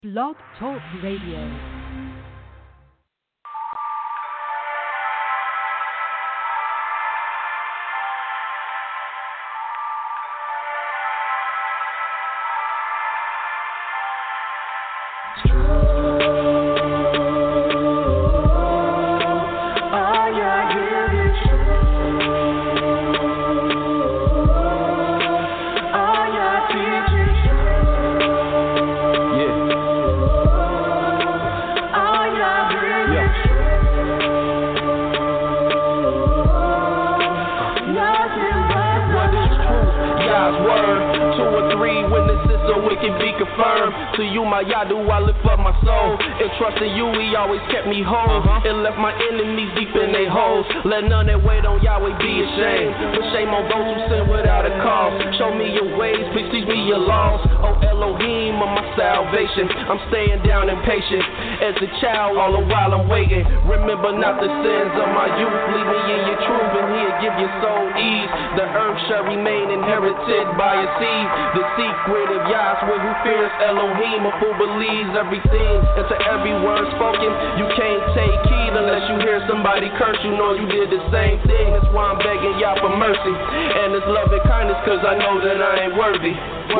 Blog Talk Radio. To you, my Yadu, I lift up my soul. And trusting you, he always kept me whole. And left my enemies deep in their holes. Let none that wait on Yahweh be ashamed. But shame on those who sin without a cause. Show me your ways, please teach me your laws. Oh Elohim of my salvation, I'm staying down and patient. As a child, all the while I'm waiting. Remember not the sins of my youth. Lead me in your truth, and he'll give your soul ease. The earth shall remain inherited by a seed. The secret of Yahweh who fears Elohim, a fool believes everything. And to every word spoken, you can't take heed unless you hear somebody curse. You know you did the same thing. That's why I'm begging Yah for mercy and His love and kindness, cause I know that I ain't worthy.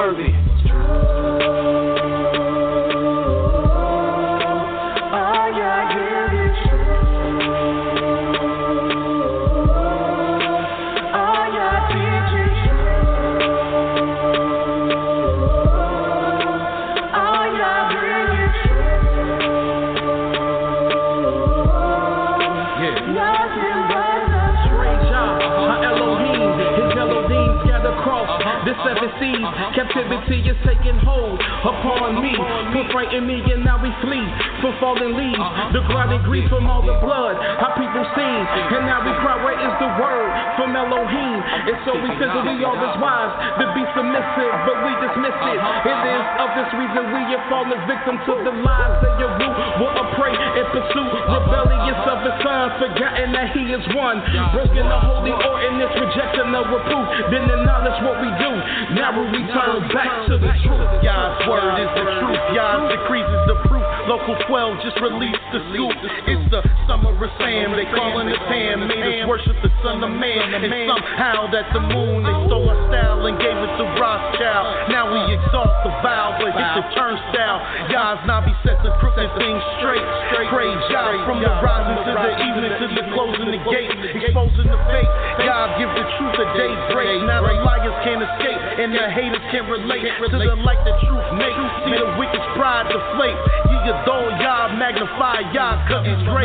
The seven seas, captivity is taking hold upon me. Put fright in me and now we flee from fallen leaves. The grinding grief from all the blood, our people sing. And now we cry, where is the word from Elohim? And so we figure we are as wise to be submissive, but we dismiss it. It is of this reason we have fallen victim to the lies that your root will prey and pursue. Rebellious of the Son, forgotten that He is one. Broken the holy ordinance, rejecting the reproof. Then acknowledge what we do. Now we return back to the truth. Yah's word is the truth. Yah's decrees is the proof. Local 12 just released the scoop. It's the summer of Sam. They calling us Ham. Made us worship the Son of Man. And somehow that the moon, they stole our style and gave it to Rothschild. Now we exalt the vow, but hit the turnstile. Yah's Nabi set the crooked things straight. Praise Yah from the rising to the evening to the closing the gate. Exposing the fake. Yah give the truth a daybreak. Now the liars can't escape and the haters can't relate to the light the truth makes. See the wicked's pride deflate. Ye adore Yah, magnify Yah, cause He's great.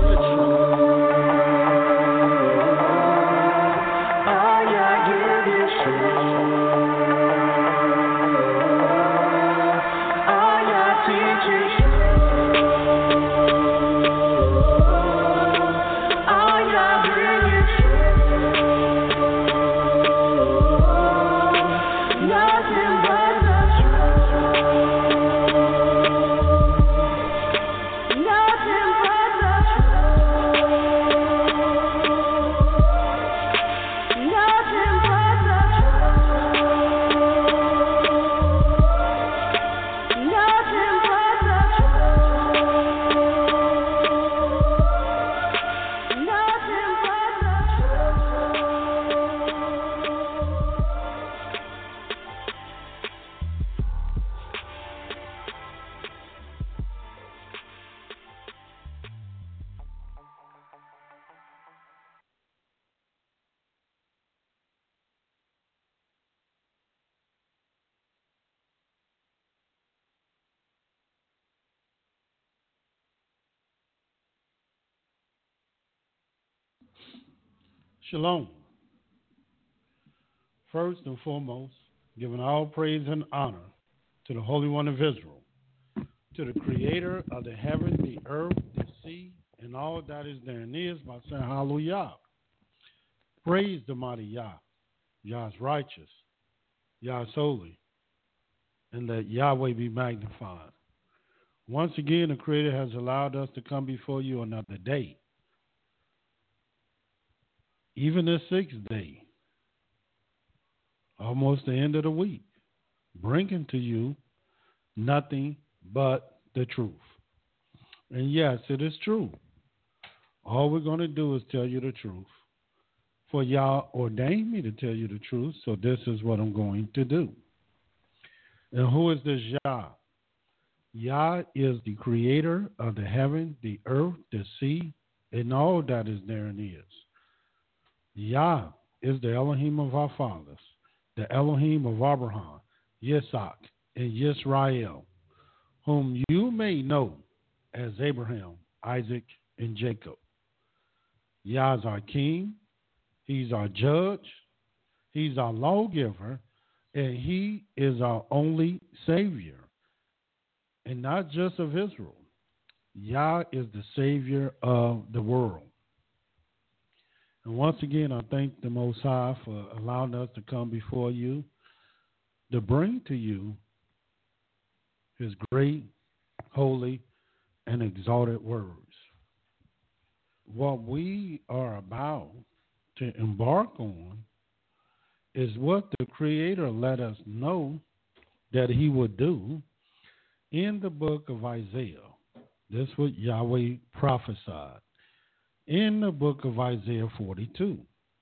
Shalom. First and foremost, giving all praise and honor to the Holy One of Israel, to the Creator of the heaven, the earth, the sea, and all that is therein is, by saying hallelujah. Praise the mighty Yah. Yah is righteous. Yah is holy. And let Yahweh be magnified. Once again, the Creator has allowed us to come before you another day. Even the sixth day, almost the end of the week, bringing to you nothing but the truth. And yes, it is true. All we're going to do is tell you the truth. For Yah ordained me to tell you the truth, so this is what I'm going to do. And who is this Yah? Yah is the creator of the heaven, the earth, the sea, and all that is therein is. Yah is the Elohim of our fathers, the Elohim of Abraham, Yitzhak, and Yisrael, whom you may know as Abraham, Isaac, and Jacob. Yah is our king. He's our judge. He's our lawgiver. And he is our only Savior. And not just of Israel. Yah is the Savior of the world. And once again, I thank the Most High for allowing us to come before you to bring to you his great, holy, and exalted words. What we are about to embark on is what the Creator let us know that he would do in the book of Isaiah. This is what Yahweh prophesied in the book of Isaiah 42.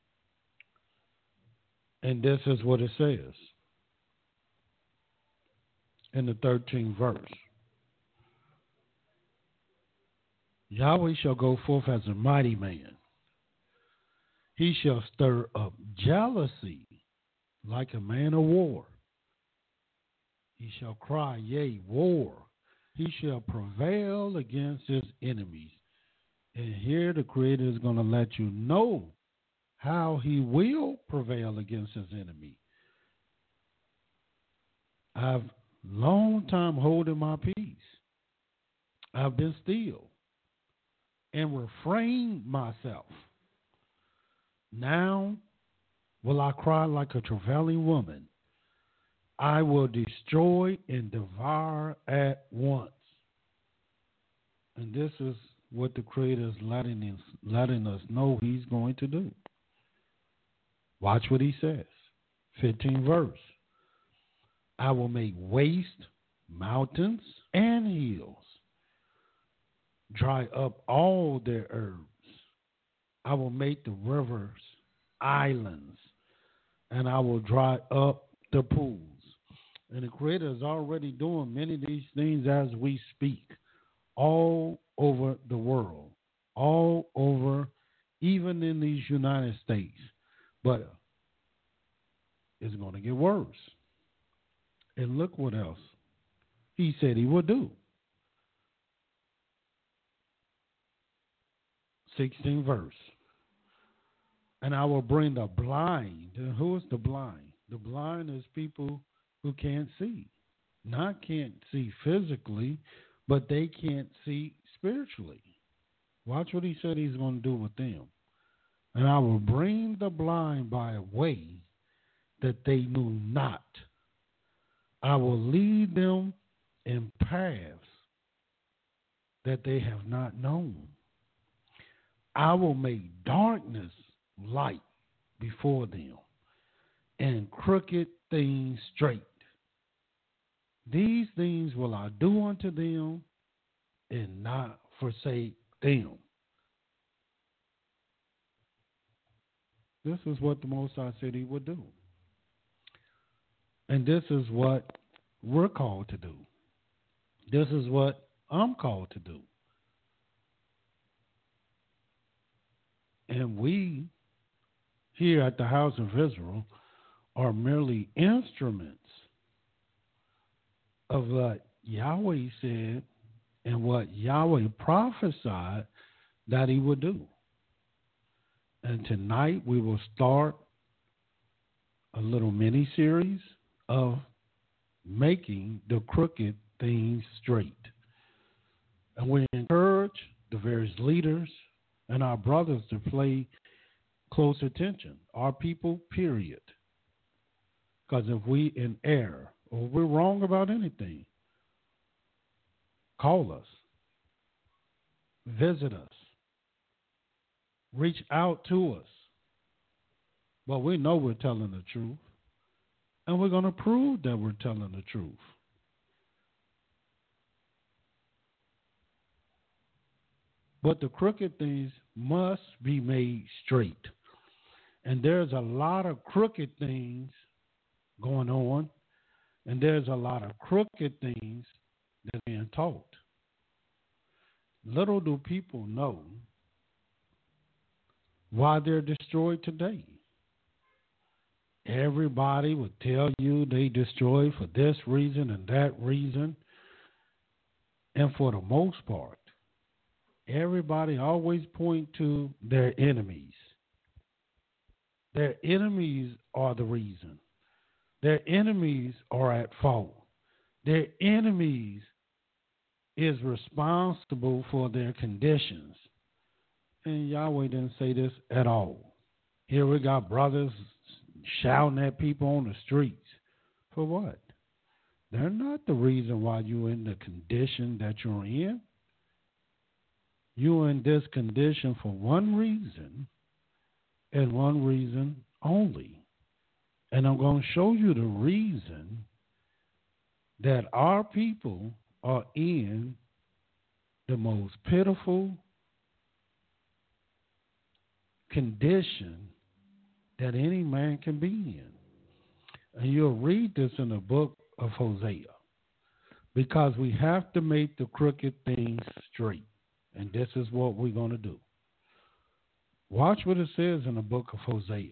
And this is what it says in the 13th verse. Yahweh shall go forth as a mighty man. He shall stir up jealousy like a man of war. He shall cry, yea, war. He shall prevail against his enemies. And here the Creator is going to let you know how he will prevail against his enemy. I've long time holding my peace. I've been still and refrained myself. Now will I cry like a travailing woman. I will destroy and devour at once. And this is what the Creator is letting us know he's going to do. Watch what he says. 15th verse. I will make waste mountains and hills, dry up all their herbs. I will make the rivers islands, and I will dry up the pools. And the Creator is already doing many of these things as we speak, all over the world, all over, even in these United States. But it's going to get worse. And look what else he said he would do. 16th verse. And I will bring the blind. And who is the blind? The blind is people who can't see. Not can't see physically, but they can't see spiritually. Watch what he said he's going to do with them. And I will bring the blind by a way that they knew not. I will lead them in paths that they have not known. I will make darkness light before them and crooked things straight. These things will I do unto them and not forsake them. This is what the Most High said he would do. And this is what we're called to do. This is what I'm called to do. And we, here at the House of Israel, are merely instruments of what Yahweh said and what Yahweh prophesied that he would do. And tonight we will start a little mini-series of making the crooked things straight. And we encourage the various leaders and our brothers to pay close attention, our people, period. Because if we in error or we're wrong about anything, call us, visit us, reach out to us. But we know we're telling the truth, and we're going to prove that we're telling the truth. But the crooked things must be made straight. And there's a lot of crooked things going on, and there's a lot of crooked things that are being taught. Little do people know why they're destroyed today. Everybody would tell you they destroyed for this reason and that reason. And for the most part, everybody always point to their enemies. Their enemies are the reason. Their enemies are at fault. Their enemies is responsible for their conditions. And Yahweh didn't say this at all. Here we got brothers shouting at people on the streets. For what? They're not the reason why you're in the condition that you're in. You're in this condition for one reason and one reason only. And I'm going to show you the reason that our people are in the most pitiful condition that any man can be in. And you'll read this in the book of Hosea, because we have to make the crooked things straight. And this is what we're going to do. Watch what it says in the book of Hosea.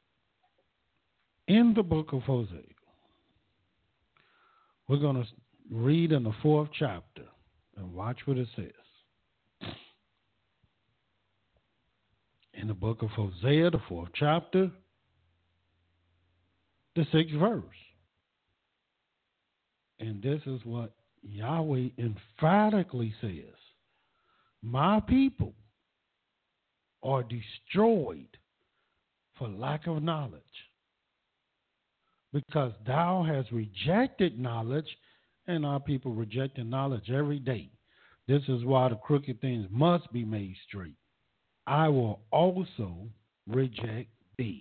In the book of Hosea, we're going to read in the 4th chapter and watch what it says. In the book of Hosea, the 4th chapter, the 6th verse. And this is what Yahweh emphatically says. My people are destroyed for lack of knowledge, because thou hast rejected knowledge, and our people rejecting knowledge every day. This is why the crooked things must be made straight. I will also reject thee,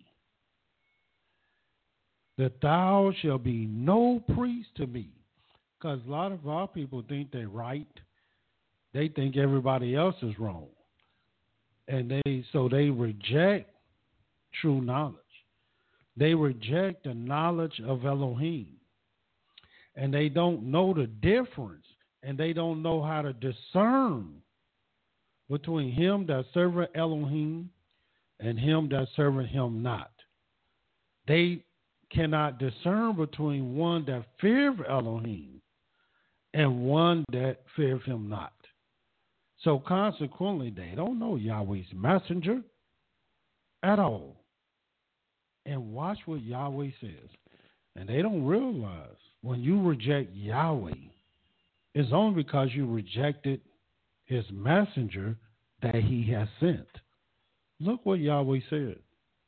that thou shalt be no priest to me. Because a lot of our people think they're right. They think everybody else is wrong. And they reject true knowledge. They reject the knowledge of Elohim. And they don't know the difference. And they don't know how to discern between him that serveth Elohim and him that serveth him not. They cannot discern between one that feareth Elohim and one that feareth him not. So consequently, they don't know Yahweh's messenger at all. And watch what Yahweh says. And they don't realize when you reject Yahweh, it's only because you rejected his messenger that he has sent. Look what Yahweh said.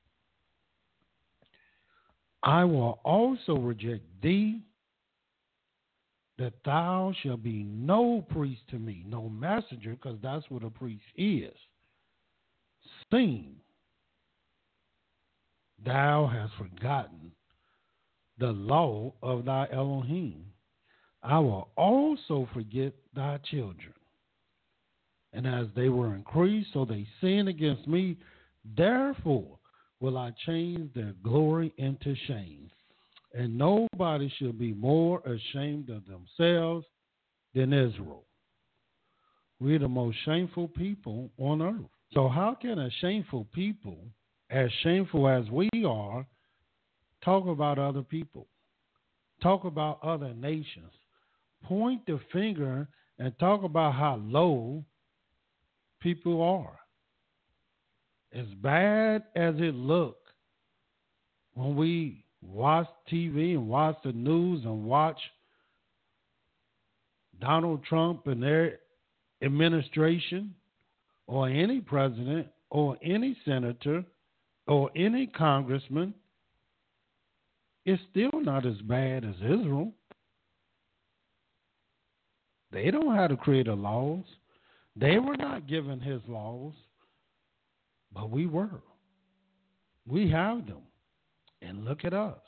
I will also reject thee, that thou shalt be no priest to me, no messenger, because that's what a priest is. Seeing thou hast forgotten the law of thy Elohim, I will also forget thy children. And as they were increased, so they sinned against me, therefore will I change their glory into shame. And nobody shall be more ashamed of themselves than Israel. We're the most shameful people on earth. So how can a shameful people, as shameful as we are, talk about other people, talk about other nations, point the finger and talk about how low people are? As bad as it looks when we watch TV and watch the news and watch Donald Trump and their administration, or any president or any senator or any congressman, it's still not as bad as Israel. They don't have to create the laws. They were not given his laws, but we were. We have them. And look at us.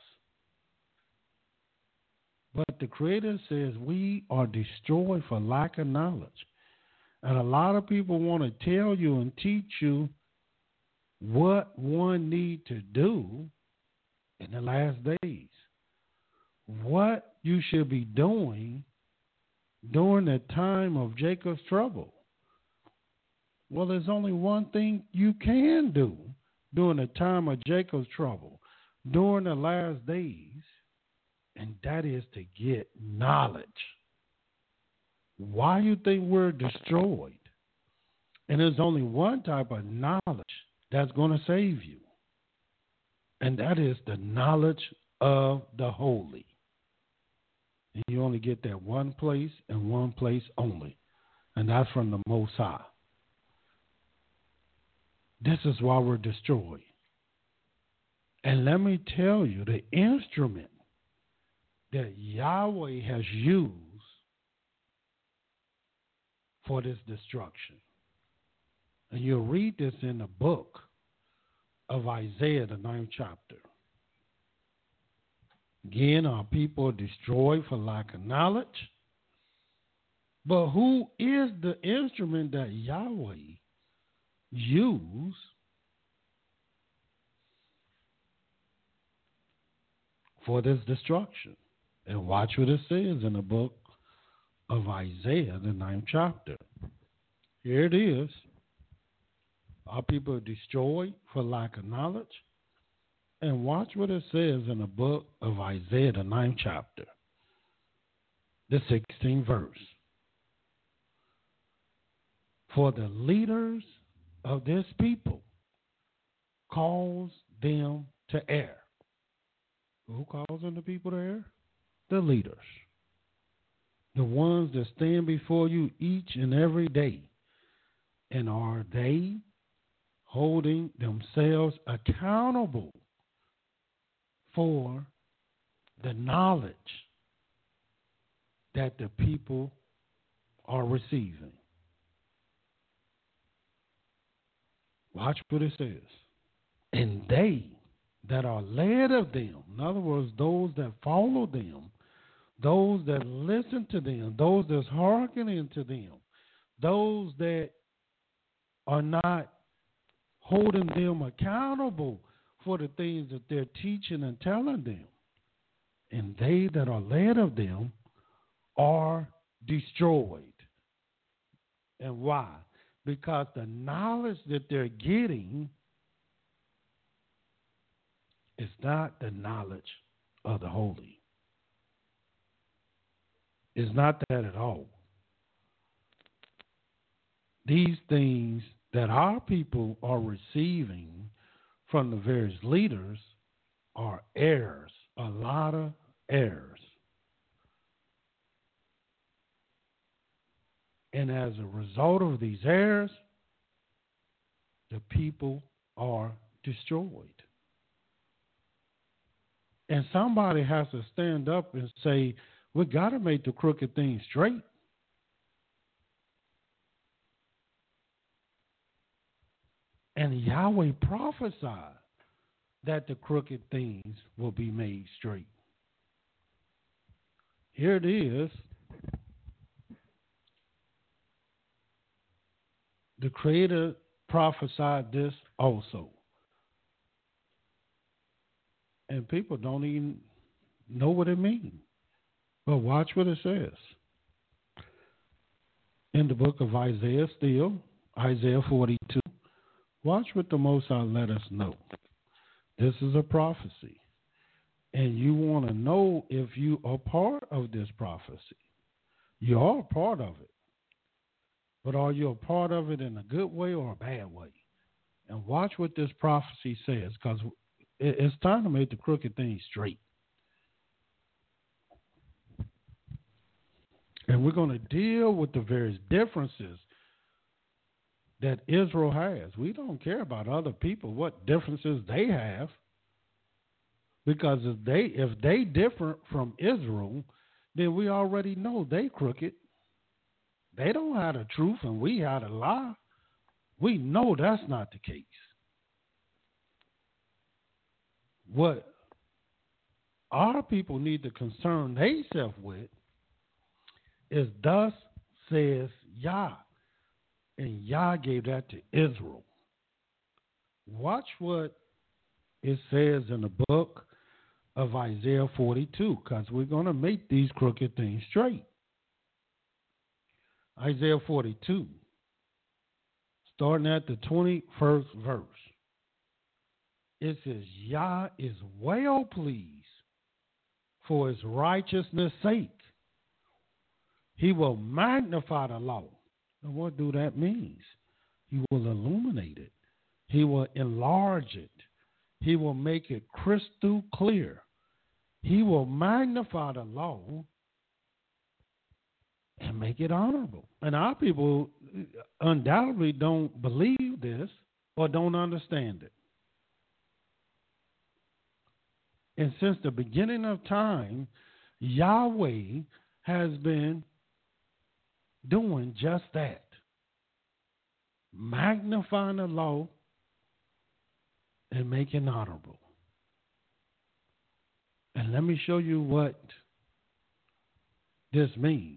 But the Creator says we are destroyed for lack of knowledge. And a lot of people want to tell you and teach you what one need to do in the last days. What you should be doing during the time of Jacob's trouble. Well, there's only one thing you can do during the time of Jacob's trouble, during the last days, and that is to get knowledge. Why you think we're destroyed? And there's only one type of knowledge that's going to save you, and that is the knowledge of the holy. And you only get that one place and one place only, and that's from the Most High. This is why we're destroyed. And let me tell you, the instrument that Yahweh has used for this destruction. And you'll read this in the book of Isaiah, the 9th chapter. Again, our people are destroyed for lack of knowledge. But who is the instrument that Yahweh used for this destruction? And watch what it says in the book of Isaiah, the 9th chapter. Here it is. Our people are destroyed for lack of knowledge. And watch what it says in the book of Isaiah, the 9th chapter, the 16th verse. For the leaders of this people cause them to err. Who causing the people to err? The leaders. The ones that stand before you each and every day. And are they holding themselves accountable for the knowledge that the people are receiving? Watch what it says. And they that are led of them, in other words, those that follow them, those that listen to them, those that's hearkening to them, those that are not holding them accountable for the things that they're teaching and telling them. And they that are led of them are destroyed. And why? Because the knowledge that they're getting is not the knowledge of the holy. It's not that at all. These things that our people are receiving from the various leaders are errors, a lot of errors. And as a result of these errors, the people are destroyed. And somebody has to stand up and say, we got to make the crooked things straight. And Yahweh prophesied that the crooked things will be made straight. Here it is. The Creator prophesied this also. And people don't even know what it means. But watch what it says. In the book of Isaiah still, Isaiah 42. Watch what the Most High let us know. This is a prophecy. And you want to know if you are part of this prophecy. You are a part of it. But are you a part of it in a good way or a bad way? And watch what this prophecy says, because it's time to make the crooked things straight. And we're going to deal with the various differences that Israel has. We don't care about other people, what differences they have. Because if they different from Israel, then we already know they crooked. They don't have the truth and we have the lie. We know that's not the case. What our people need to concern themselves with is thus says Yah, And Yah gave that to Israel. Watch what it says in the book of Isaiah 42, because we're going to make these crooked things straight. Isaiah 42, starting at the 21st verse. It says, Yah is well pleased for his righteousness' sake. He will magnify the law. And what do that mean? He will illuminate it. He will enlarge it. He will make it crystal clear. He will magnify the law and make it honorable. And our people undoubtedly don't believe this or don't understand it. And since the beginning of time, Yahweh has been doing just that. Magnifying the law and making honorable. And let me show you what this means.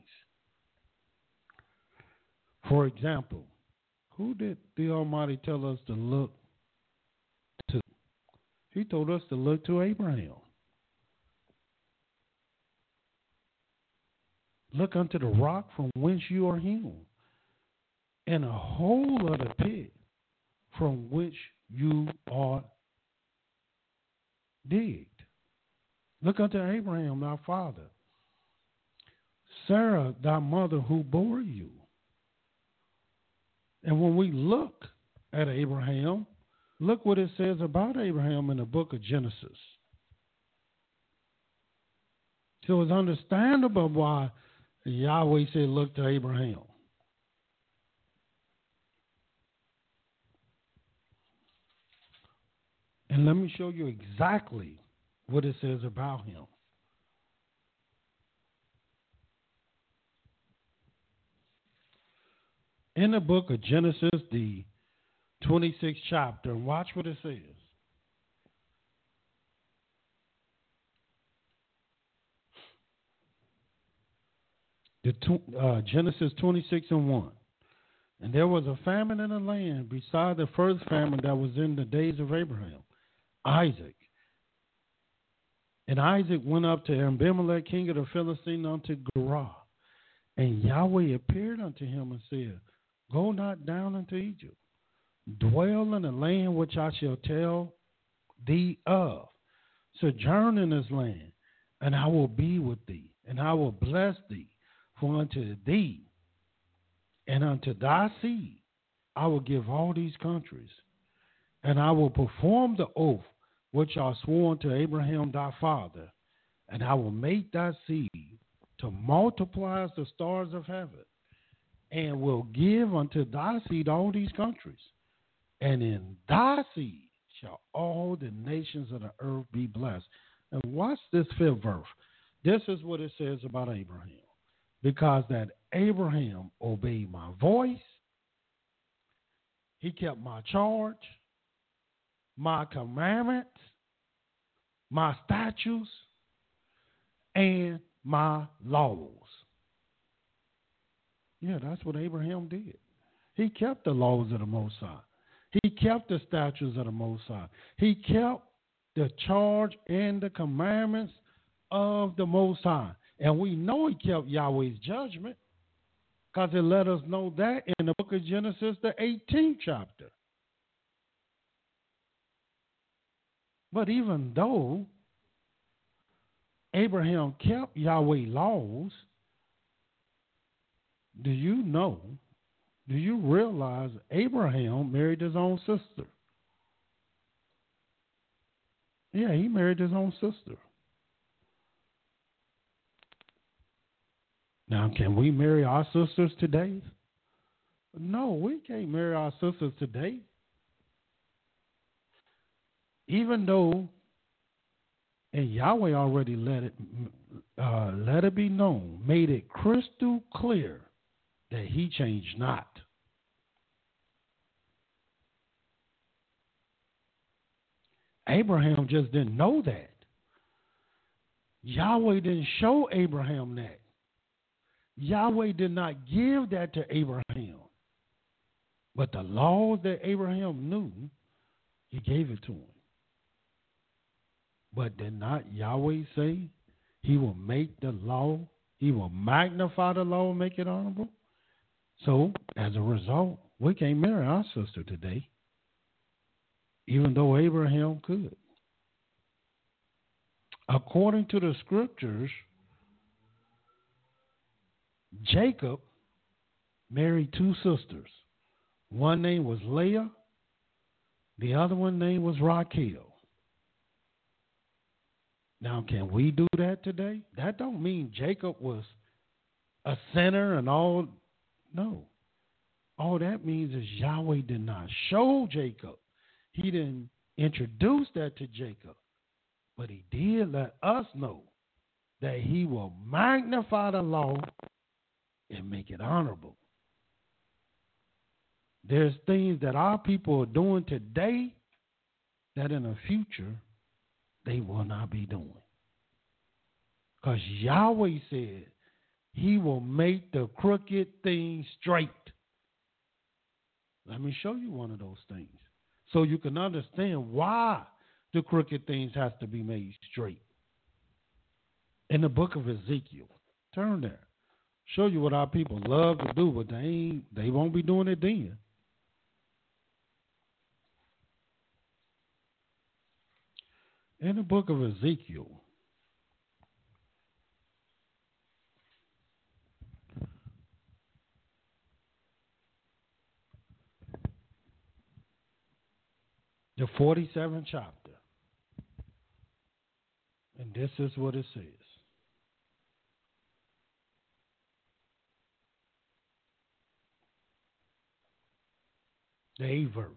For example, who did the Almighty tell us to look to? He told us to look to Abraham. Look unto the rock from whence you are hewn, and a hole of the pit from which you are digged. Look unto Abraham, thy father, Sarah, thy mother, who bore you. And when we look at Abraham, look what it says about Abraham in the book of Genesis. So it's understandable why Yahweh said, look to Abraham. And let me show you exactly what it says about him. In the book of Genesis, the 26th chapter, watch what it says. Genesis 26:1. And there was a famine in the land beside the first famine that was in the days of Abraham, Isaac. And Isaac went up to Abimelech, king of the Philistines, unto Gerar. And Yahweh appeared unto him and said, Go not down into Egypt. Dwell in the land which I shall tell thee of. Sojourn in this land, and I will be with thee, and I will bless thee. For unto thee and unto thy seed I will give all these countries, and I will perform the oath which I swore unto Abraham thy father, and I will make thy seed to multiply as the stars of heaven, and will give unto thy seed all these countries, and in thy seed shall all the nations of the earth be blessed. And watch this 5th verse. This is what it says about Abraham. Because that Abraham obeyed my voice, he kept my charge, my commandments, my statutes, and my laws. Yeah, that's what Abraham did. He kept the laws of the Most High. He kept the statutes of the Most High. He kept the charge and the commandments of the Most High. And we know he kept Yahweh's judgment because it let us know that in the book of Genesis, the 18th chapter. But even though Abraham kept Yahweh's laws, do you realize Abraham married his own sister? Yeah, he married his own sister. Now, can we marry our sisters today? No, we can't marry our sisters today. Even though, and Yahweh already let it be known, made it crystal clear that he changed not. Abraham just didn't know that. Yahweh didn't show Abraham that. Yahweh did not give that to Abraham. But the law that Abraham knew, he gave it to him. But did not Yahweh say he will make the law, he will magnify the law and make it honorable? So, as a result, we can't marry our sister today, even though Abraham could. According to the scriptures, Jacob married two sisters. One name was Leah, the other one name was Raquel. Now, can we do that today? That don't mean Jacob was a sinner and all. No. All that means is Yahweh did not show Jacob. He didn't introduce that to Jacob. But he did let us know that he will magnify the law and make it honorable. There's things that our people are doing today that in the future they will not be doing. Because Yahweh said he will make the crooked things straight. Let me show you one of those things so you can understand why the crooked things have to be made straight. In the book of Ezekiel, turn there. Show you what our people love to do, but they won't be doing it then. In the book of Ezekiel, the 47th chapter, and this is what it says. The 8th verse.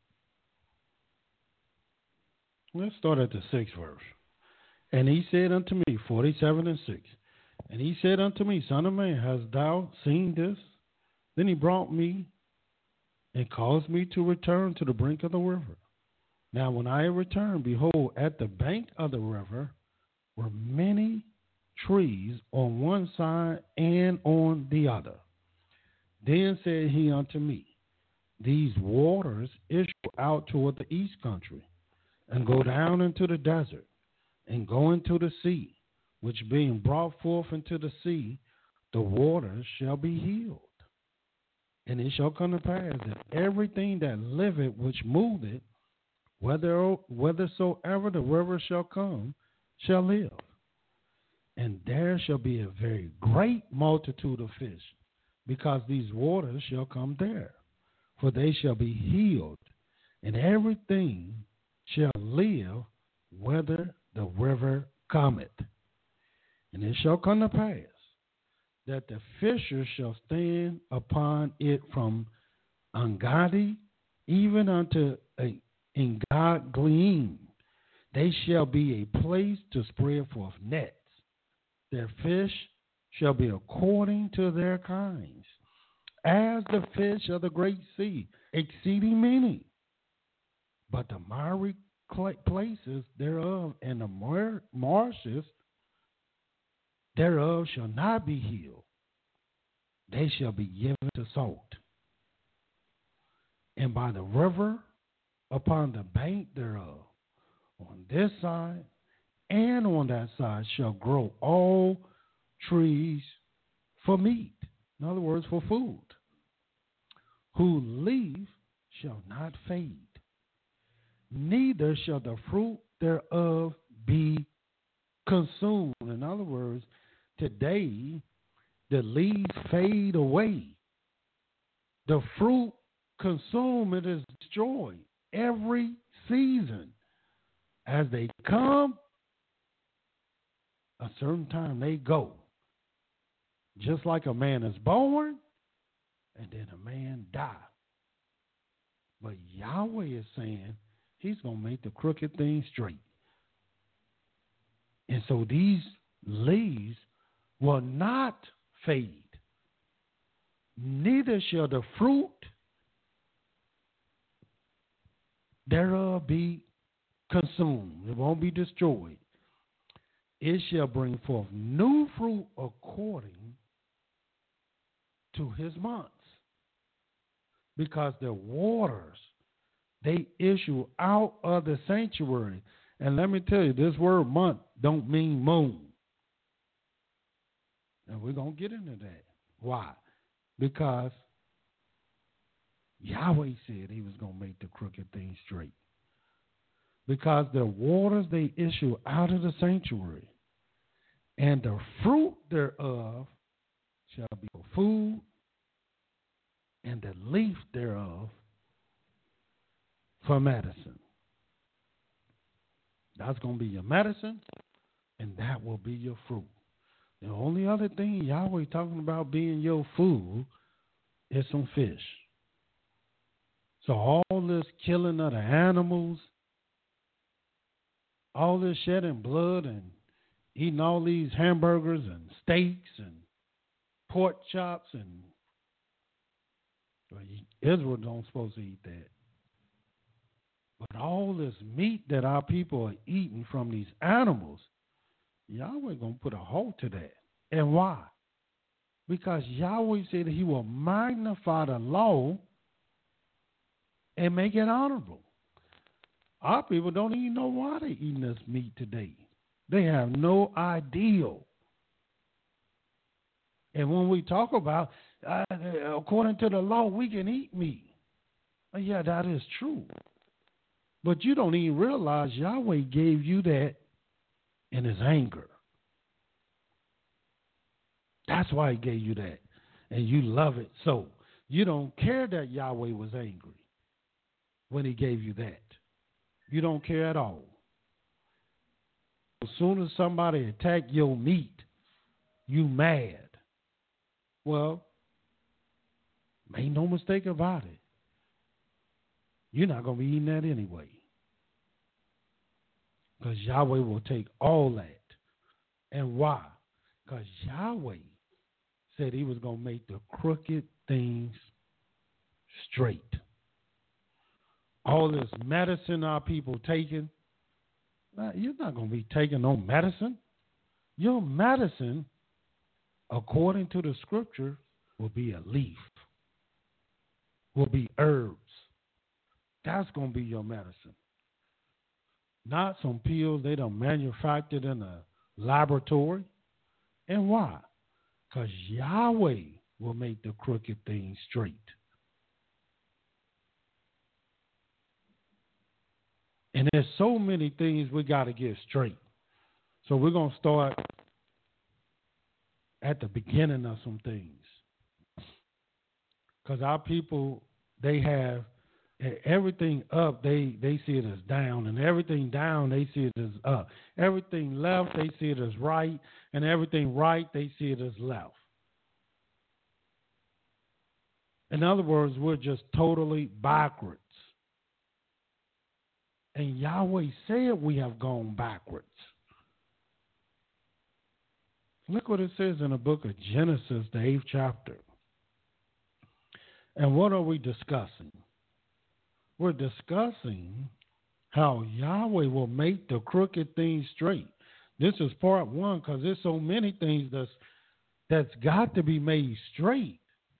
Let's start at the 6th verse. And he said unto me, 47 and 6. And he said unto me, Son of man, hast thou seen this? Then he brought me and caused me to return to the brink of the river. Now when I returned, behold, at the bank of the river were many trees on one side and on the other. Then said he unto me, these waters issue out toward the east country, and go down into the desert, and go into the sea, which being brought forth into the sea, the waters shall be healed. And it shall come to pass that everything that liveth which moveth, whithersoever the river shall come, shall live. And there shall be a very great multitude of fish, because these waters shall come there. For they shall be healed, and everything shall live whither the river cometh. And it shall come to pass that the fishers shall stand upon it from Engadi even unto Engad-Gleim. They shall be a place to spread forth nets. Their fish shall be according to their kinds, as the fish of the great sea, exceeding many. But the miry places thereof and the marshes thereof shall not be healed. They shall be given to salt. And by the river upon the bank thereof, on this side and on that side, shall grow all trees for meat. In other words, for food, whose leaf shall not fade, neither shall the fruit thereof be consumed. In other words, today the leaves fade away. The fruit consumed, it is destroyed every season. As they come, a certain time they go. Just like a man is born, and then a man dies. But Yahweh is saying he's going to make the crooked thing straight. And so these leaves will not fade, neither shall the fruit thereof be consumed. It won't be destroyed. It shall bring forth new fruit according to his months. because the waters, they issue out of the sanctuary. And let me tell you, this word month don't mean moon. And we're going to get into that. Why? Because Yahweh said he was going to make the crooked things straight. Because the waters they issue out of the sanctuary, and the fruit thereof shall be for food, and the leaf thereof for medicine. That's going to be your medicine, and that will be your fruit. The only other thing Yahweh talking about being your food is some fish. So all this killing of the animals, all this shedding blood and eating all these hamburgers and steaks and pork chops, and Israel don't supposed to eat that. But all this meat that our people are eating from these animals, Yahweh going to put a halt to that. And why? Because Yahweh said he will magnify the law and make it honorable. Our people don't even know why they're eating this meat today. They have no idea. And when we talk about, according to the law, we can eat meat. Yeah, that is true. But you don't even realize Yahweh gave you that in his anger. That's why he gave you that. And you love it so. You don't care that Yahweh was angry when he gave you that. You don't care at all. As soon as somebody attack your meat, you mad. Well, make no mistake about it. You're not going to be eating that anyway. Because Yahweh will take all that. And why? Because Yahweh said he was going to make the crooked things straight. All this medicine our people taking, you're not going to be taking no medicine. Your medicine, according to the scripture, will be a leaf, will be herbs. That's going to be your medicine. Not some pills they done manufactured in a laboratory. And why? Because Yahweh will make the crooked things straight. And there's so many things we got to get straight. So we're going to start at the beginning of some things. Because our people, they have everything up, they see it as down. And everything down, they see it as up. Everything left, they see it as right. And everything right, they see it as left. In other words, we're just totally backwards. And Yahweh said we have gone backwards. Look what it says in the book of Genesis, the 8th chapter. And what are we discussing? We're discussing how Yahweh will make the crooked things straight. This is part one because there's so many things that's got to be made straight.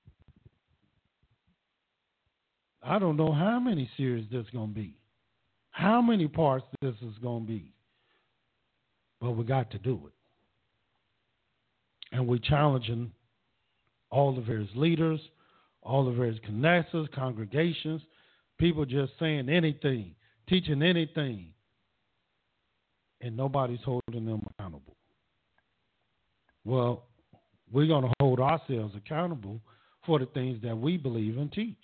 I don't know how many series this is going to be. How many parts this is going to be. But we got to do it. And we're challenging all the various leaders, all the various connectors, congregations, people just saying anything, teaching anything, and nobody's holding them accountable. Well, we're going to hold ourselves accountable for the things that we believe and teach.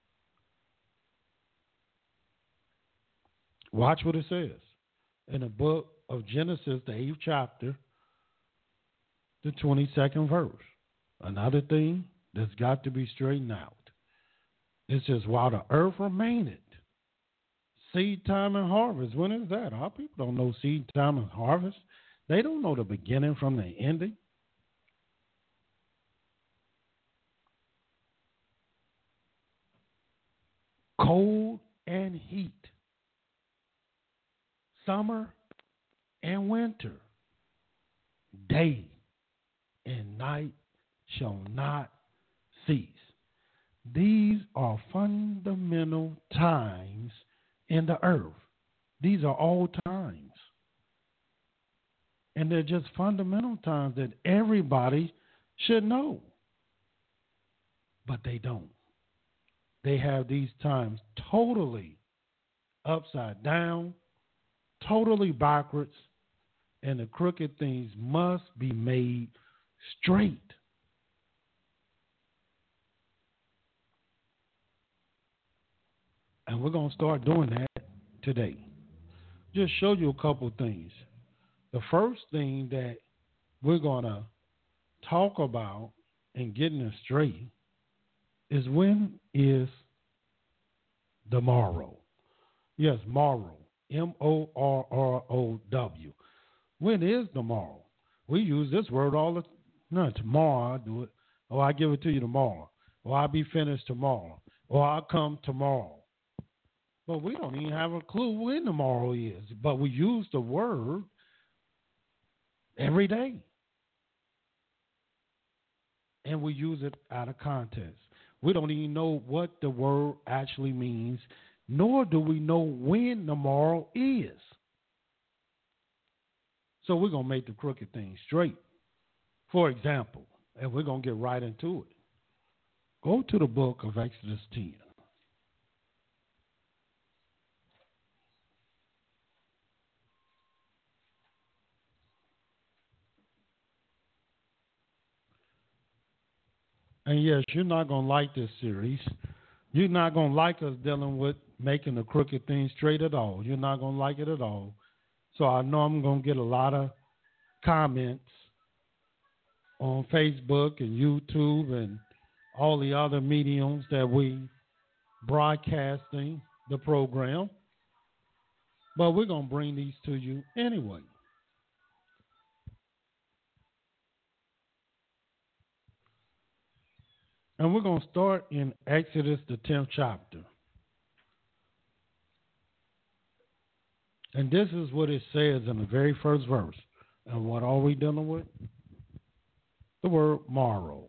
Watch what it says in the book of Genesis, the 8th chapter, the 22nd verse. Another thing that's got to be straightened out. It says, while the earth remaineth, seed time and harvest. When is that? Our people don't know seed time and harvest. They don't know the beginning from the ending. Cold and heat. Summer and winter. Day and night shall not cease. These these are fundamental times in the earth. These are all times. And they're just fundamental times that everybody should know. But they don't. They have these times totally upside down, totally backwards, and the crooked things must be made straight. And we're going to start doing that today. Just show you a couple things. The first thing that we're going to talk about and getting it straight is when is the morrow. Yes, morrow. M-O-R-R-O-W. When is the morrow? We use this word all the time. No, tomorrow I'll do it. Or I give it to you tomorrow. Or I'll be finished tomorrow. Or I'll come tomorrow. But we don't even have a clue when tomorrow is. But we use the word every day. And we use it out of context. We don't even know what the word actually means, nor do we know when tomorrow is. So we're going to make the crooked thing straight. For example, and we're going to get right into it. Go to the book of Exodus 10. And yes, you're not going to like this series. You're not going to like us dealing with making the crooked thing straight at all. You're not going to like it at all. So I know I'm going to get a lot of comments on Facebook and YouTube and all the other mediums that we broadcasting the program. But we're going to bring these to you anyway. And we're going to start in Exodus, the 10th chapter. And this is what it says in the very first verse. And what are we dealing with? The word morrow,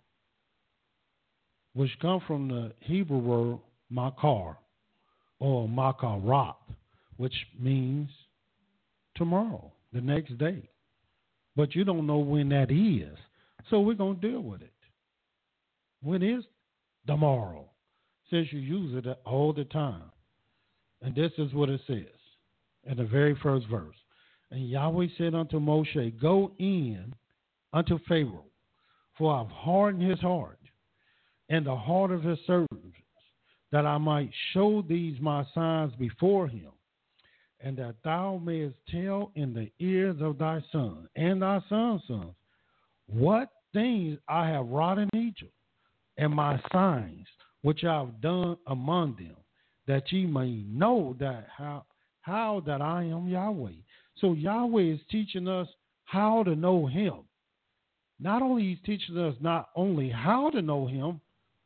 which comes from the Hebrew word makar, or makarat, which means tomorrow, the next day. But you don't know when that is. So we're going to deal with it. When is tomorrow? Since you use it all the time. And this is what it says in the very first verse. And Yahweh said unto Moshe, go in unto Pharaoh, for I've hardened his heart and the heart of his servants, that I might show these my signs before him, and that thou mayest tell in the ears of thy son and thy son's sons what things I have wrought in Egypt, and my signs which I have done among them, that ye may know that how that I am Yahweh. So Yahweh is teaching us how to know him. Not only he's teaching us not only how to know him,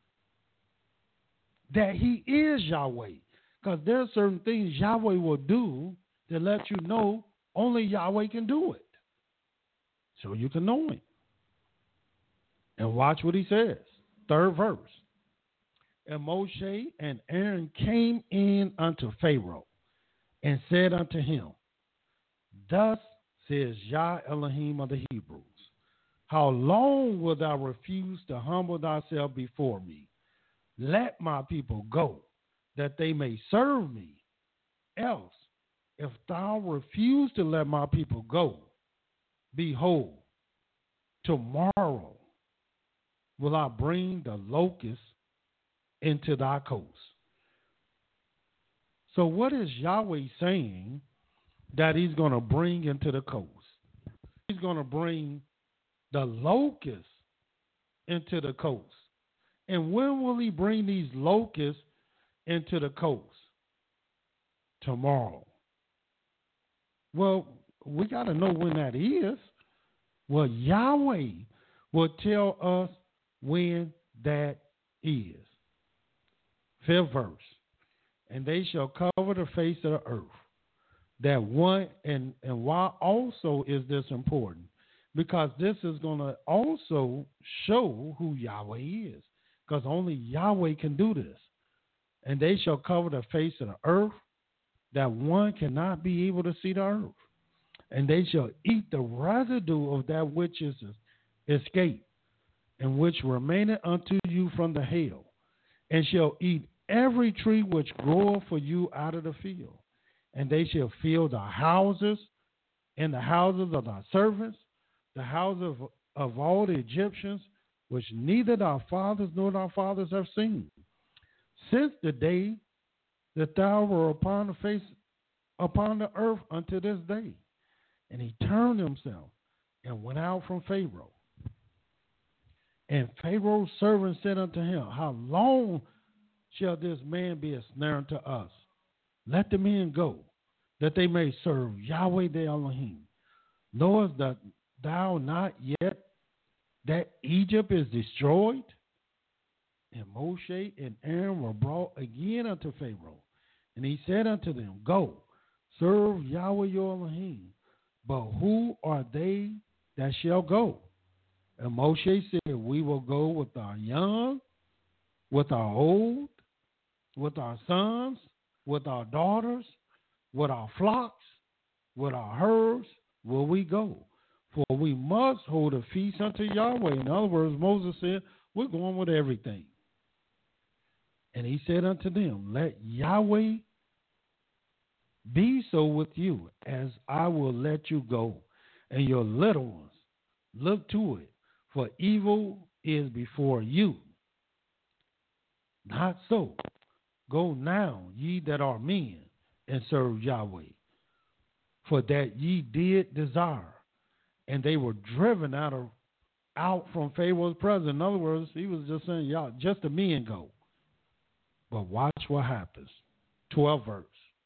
that he is Yahweh. Because there are certain things Yahweh will do that let you know only Yahweh can do it. So you can know him. And watch what he says. Third verse. And Moshe and Aaron came in unto Pharaoh and said unto him, thus says Yah Elohim of the Hebrews, how long wilt thou refuse to humble thyself before me? Let my people go, that they may serve me. Else, if thou refuse to let my people go, behold, tomorrow will I bring the locust into thy coast. So what is Yahweh saying that he's going to bring into the coast? He's going to bring the locust into the coast. And when will he bring these locusts into the coast? Tomorrow. Well, we got to know when that is. Well, Yahweh will tell us when that is. Fifth verse. And they shall cover the face of the earth. That one, and why also is this important? Because this is going to also show who Yahweh is. because only Yahweh can do this. And they shall cover the face of the earth, that one cannot be able to see the earth. And they shall eat the residue of that which is escaped, and which remaineth unto you from the hail, and shall eat every tree which groweth for you out of the field. And they shall fill the houses, and the houses of thy servants, the houses of all the Egyptians, which neither thy fathers nor thy fathers have seen, since the day that thou were upon the earth unto this day. And he turned himself and went out from Pharaoh. And Pharaoh's servant said unto him, how long shall this man be a snare unto us? Let the men go, that they may serve Yahweh their Elohim. Knowest that thou not yet that Egypt is destroyed? And Moshe and Aaron were brought again unto Pharaoh. And he said unto them, go, serve Yahweh your Elohim. But who are they that shall go? And Moshe said, we will go with our young, with our old, with our sons, with our daughters, with our flocks, with our herds, will we go. For we must hold a feast unto Yahweh. In other words, Moses said, we're going with everything. And he said unto them, let Yahweh be so with you, as I will let you go, and your little ones. Look to it, for evil is before you. Not so. Go now, ye that are men, and serve Yahweh. For that ye did desire, and they were driven out from Pharaoh's presence. In other words, he was just saying, y'all, just the men go. But watch what happens. 12th verse.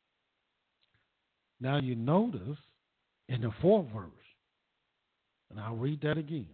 Now you notice in the 4th verse, and I'll read that again.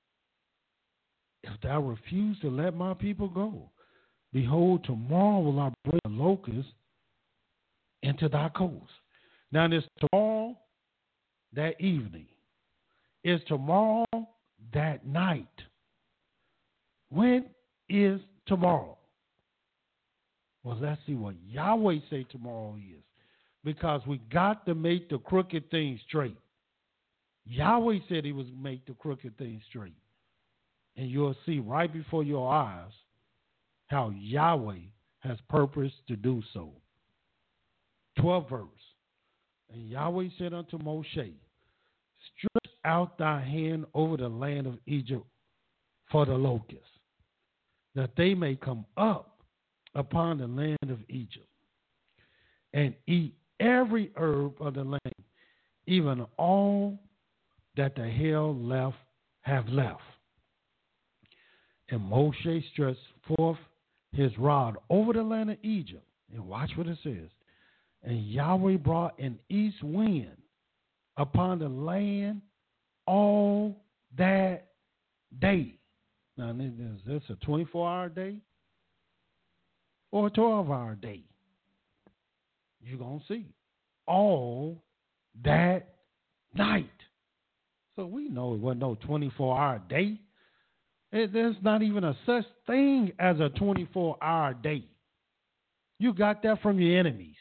If thou refuse to let my people go, behold, tomorrow will I bring the locust into thy coast. Now this tomorrow, that evening, is tomorrow, that night. When is tomorrow? Well, let's see what Yahweh say tomorrow is. Because we got to make the crooked things straight. Yahweh said he was going to make the crooked things straight. And you'll see right before your eyes how Yahweh has purposed to do so. 12th verse. And Yahweh said unto Moshe, stretch out thy hand over the land of Egypt for the locusts, that they may come up upon the land of Egypt, and eat every herb of the land, even all that the hail have left. And Moshe stretched forth his rod over the land of Egypt. And watch what it says. And Yahweh brought an east wind upon the land all that day. Now, is this a 24-hour day or a 12-hour day? You're going to see. All that night. So we know it wasn't no 24-hour day. There's not even a such thing as a 24-hour day. You got that from your enemies.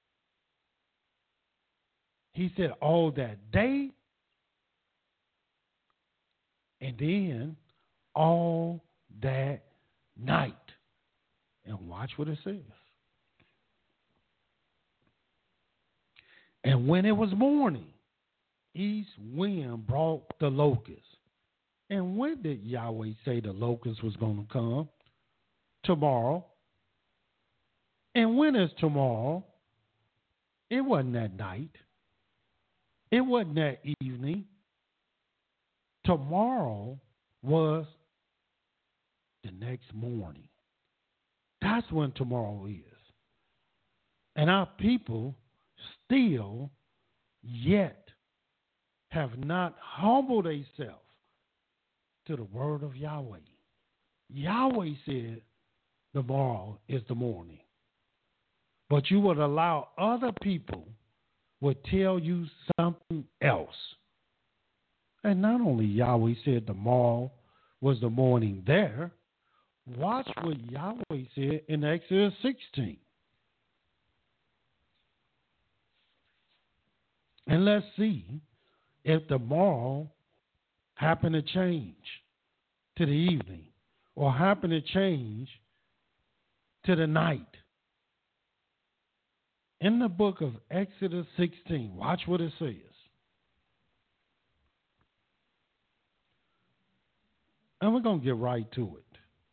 He said all that day, and then all that night. And watch what it says. And when it was morning, east wind brought the locusts. And when did Yahweh say the locust was going to come? Tomorrow. And when is tomorrow? It wasn't that night. It wasn't that evening. Tomorrow was the next morning. That's when tomorrow is. And our people still yet have not humbled themselves to the word of Yahweh. Yahweh said tomorrow is the morning. But you would allow other people would tell you something else. And not only Yahweh said tomorrow was the morning there, Watch what Yahweh said in Exodus 16. And let's see if the morrow happen to change to the evening or happen to change to the night. In the book of Exodus 16, watch what it says. And we're going to get right to it.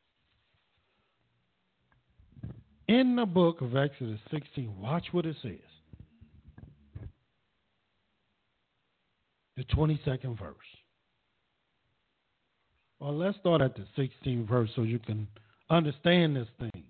In the book of Exodus 16, watch what it says. The 22nd verse. Well, let's start at the 16th verse so you can understand this thing.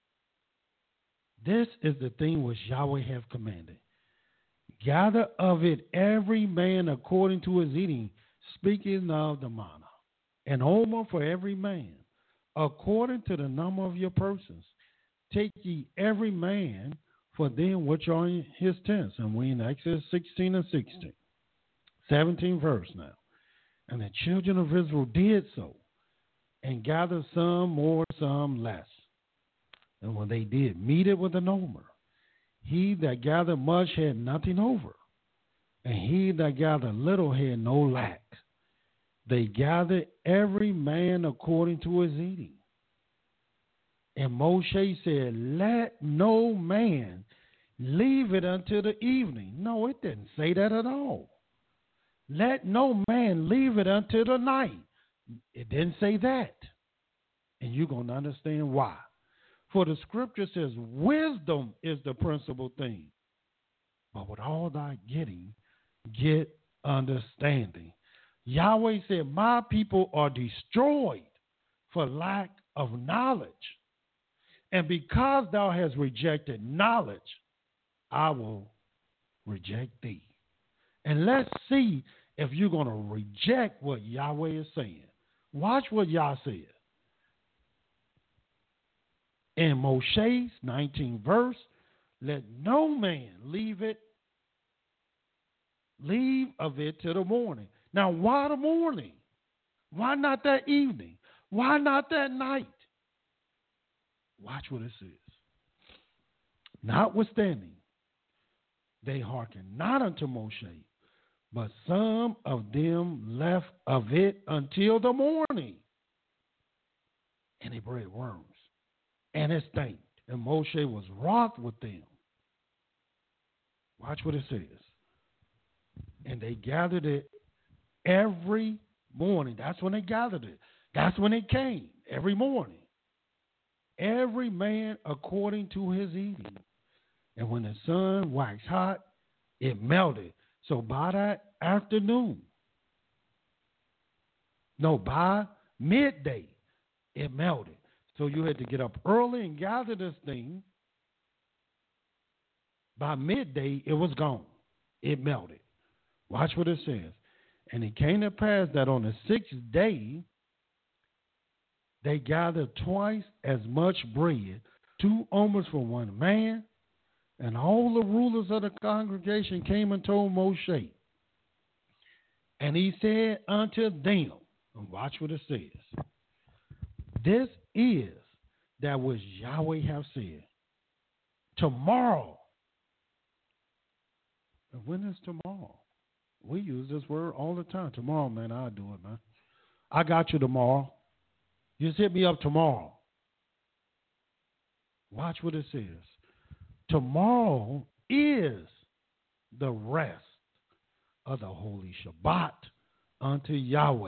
This is the thing which Yahweh hath commanded. Gather of it every man according to his eating, speaking of the manna, an omer for every man, according to the number of your persons. Take ye every man for them which are in his tents. And we in Exodus 16 and 16. 17th verse now. And the children of Israel did so, and gathered some more, some less. And when they did meet it with an omer, he that gathered much had nothing over, and he that gathered little had no lack. They gathered every man according to his eating. And Moshe said, let no man leave it until the evening. No, it didn't say that at all. Let no man leave it until the night. It didn't say that. And you're going to understand why. For the scripture says wisdom is the principal thing. But with all thy getting, get understanding. Yahweh said, my people are destroyed for lack of knowledge. And because thou hast rejected knowledge, I will reject thee. And let's see if you're going to reject what Yahweh is saying. Watch what Yah said. In Moshe's 19th verse, let no man leave of it till the morning. Now, why the morning? Why not that evening? Why not that night? Watch what it says. Notwithstanding, they hearkened not unto Moshe, but some of them left of it until the morning. And they bred worms, and it stank. And Moshe was wroth with them. Watch what it says. And they gathered it every morning. That's when they gathered it. That's when it came, every morning. Every man according to his eating. And when the sun waxed hot, it melted. So by that afternoon, by midday, it melted. So you had to get up early and gather this thing. By midday, it was gone. It melted. Watch what it says. And it came to pass that on the 6th day, they gathered twice as much bread, 2 omers for one man. And all the rulers of the congregation came and told Moshe. And he said unto them, and watch what it says. This is that which Yahweh hath said. Tomorrow. And when is tomorrow? We use this word all the time. Tomorrow, man, I'll do it, man. I got you tomorrow. Just hit me up tomorrow. Watch what it says. Tomorrow is the rest of the holy Shabbat unto Yahweh.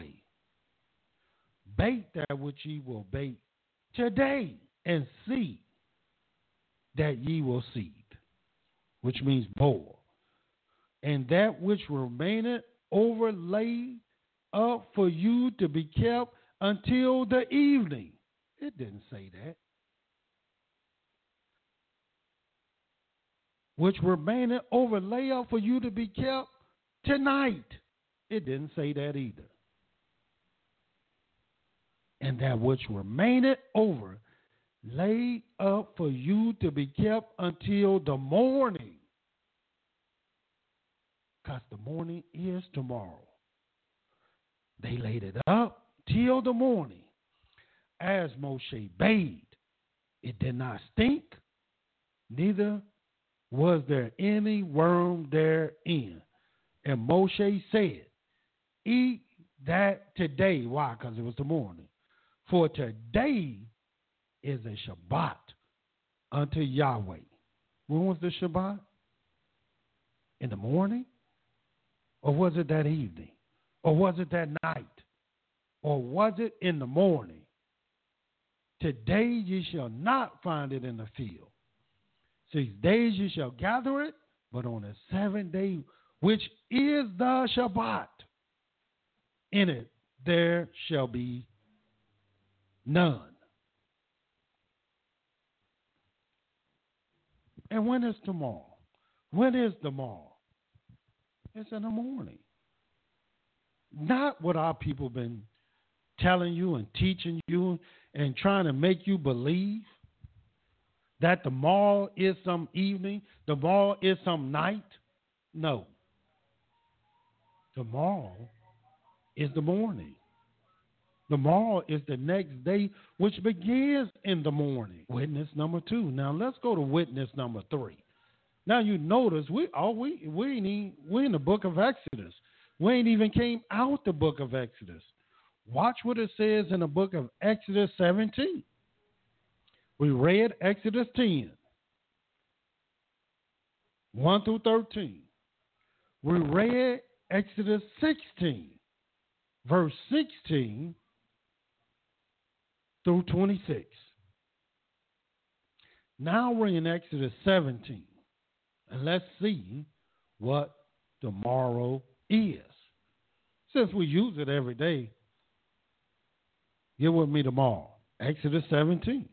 Bake that which ye will bake today, and see that ye will seed, which means boil. And that which remaineth overlaid up for you to be kept until the evening. It didn't say that. Which remaineth overlay up for you to be kept tonight. It didn't say that either. And that which remaineth over laid up for you to be kept until the morning. Because the morning is tomorrow. They laid it up till the morning. as Moshe bade, it did not stink, neither was there any worm therein. And Moshe said, eat that today. Why? Because it was the morning. For today is a Shabbat unto Yahweh. When was the Shabbat? In the morning? Or was it that evening? Or was it that night? Or was it in the morning? Today ye shall not find it in the field. 6 days you shall gather it, but on the 7th day, which is the Shabbat, in it there shall be none. And when is tomorrow? When is tomorrow? It's in the morning. Not what our people been telling you and teaching you and trying to make you believe that tomorrow is some evening, tomorrow is some night. No. Tomorrow is the morning. Tomorrow is the next day, which begins in the morning. Witness number 2. Now let's go to witness number 3. Now you notice we in the book of Exodus. We ain't even came out the book of Exodus. Watch what it says in the book of Exodus 17. We read Exodus 10, 1 through 13. We read Exodus 16, verse 16 through 26. Now we're in Exodus 17, and let's see what tomorrow is. Since we use it every day, get with me tomorrow. Exodus 17.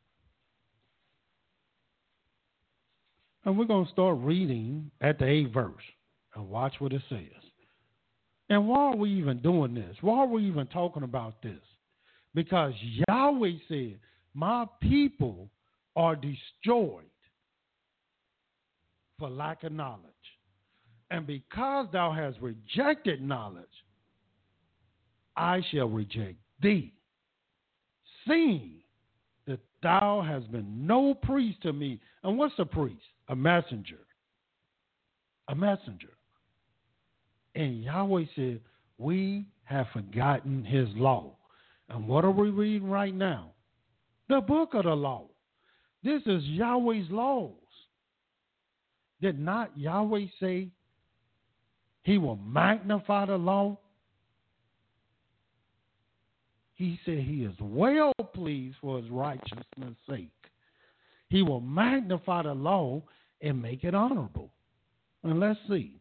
And we're going to start reading at the 8th verse and watch what it says. And why are we even doing this? Why are we even talking about this? Because Yahweh said, my people are destroyed for lack of knowledge. And because thou hast rejected knowledge, I shall reject thee, seeing that thou hast been no priest to me. And what's a priest? A messenger. A messenger. And Yahweh said, we have forgotten his law. And what are we reading right now? The book of the law. This is Yahweh's laws. Did not Yahweh say he will magnify the law? He said he is well pleased for his righteousness' sake. He will magnify the law and make it honorable. And let's see.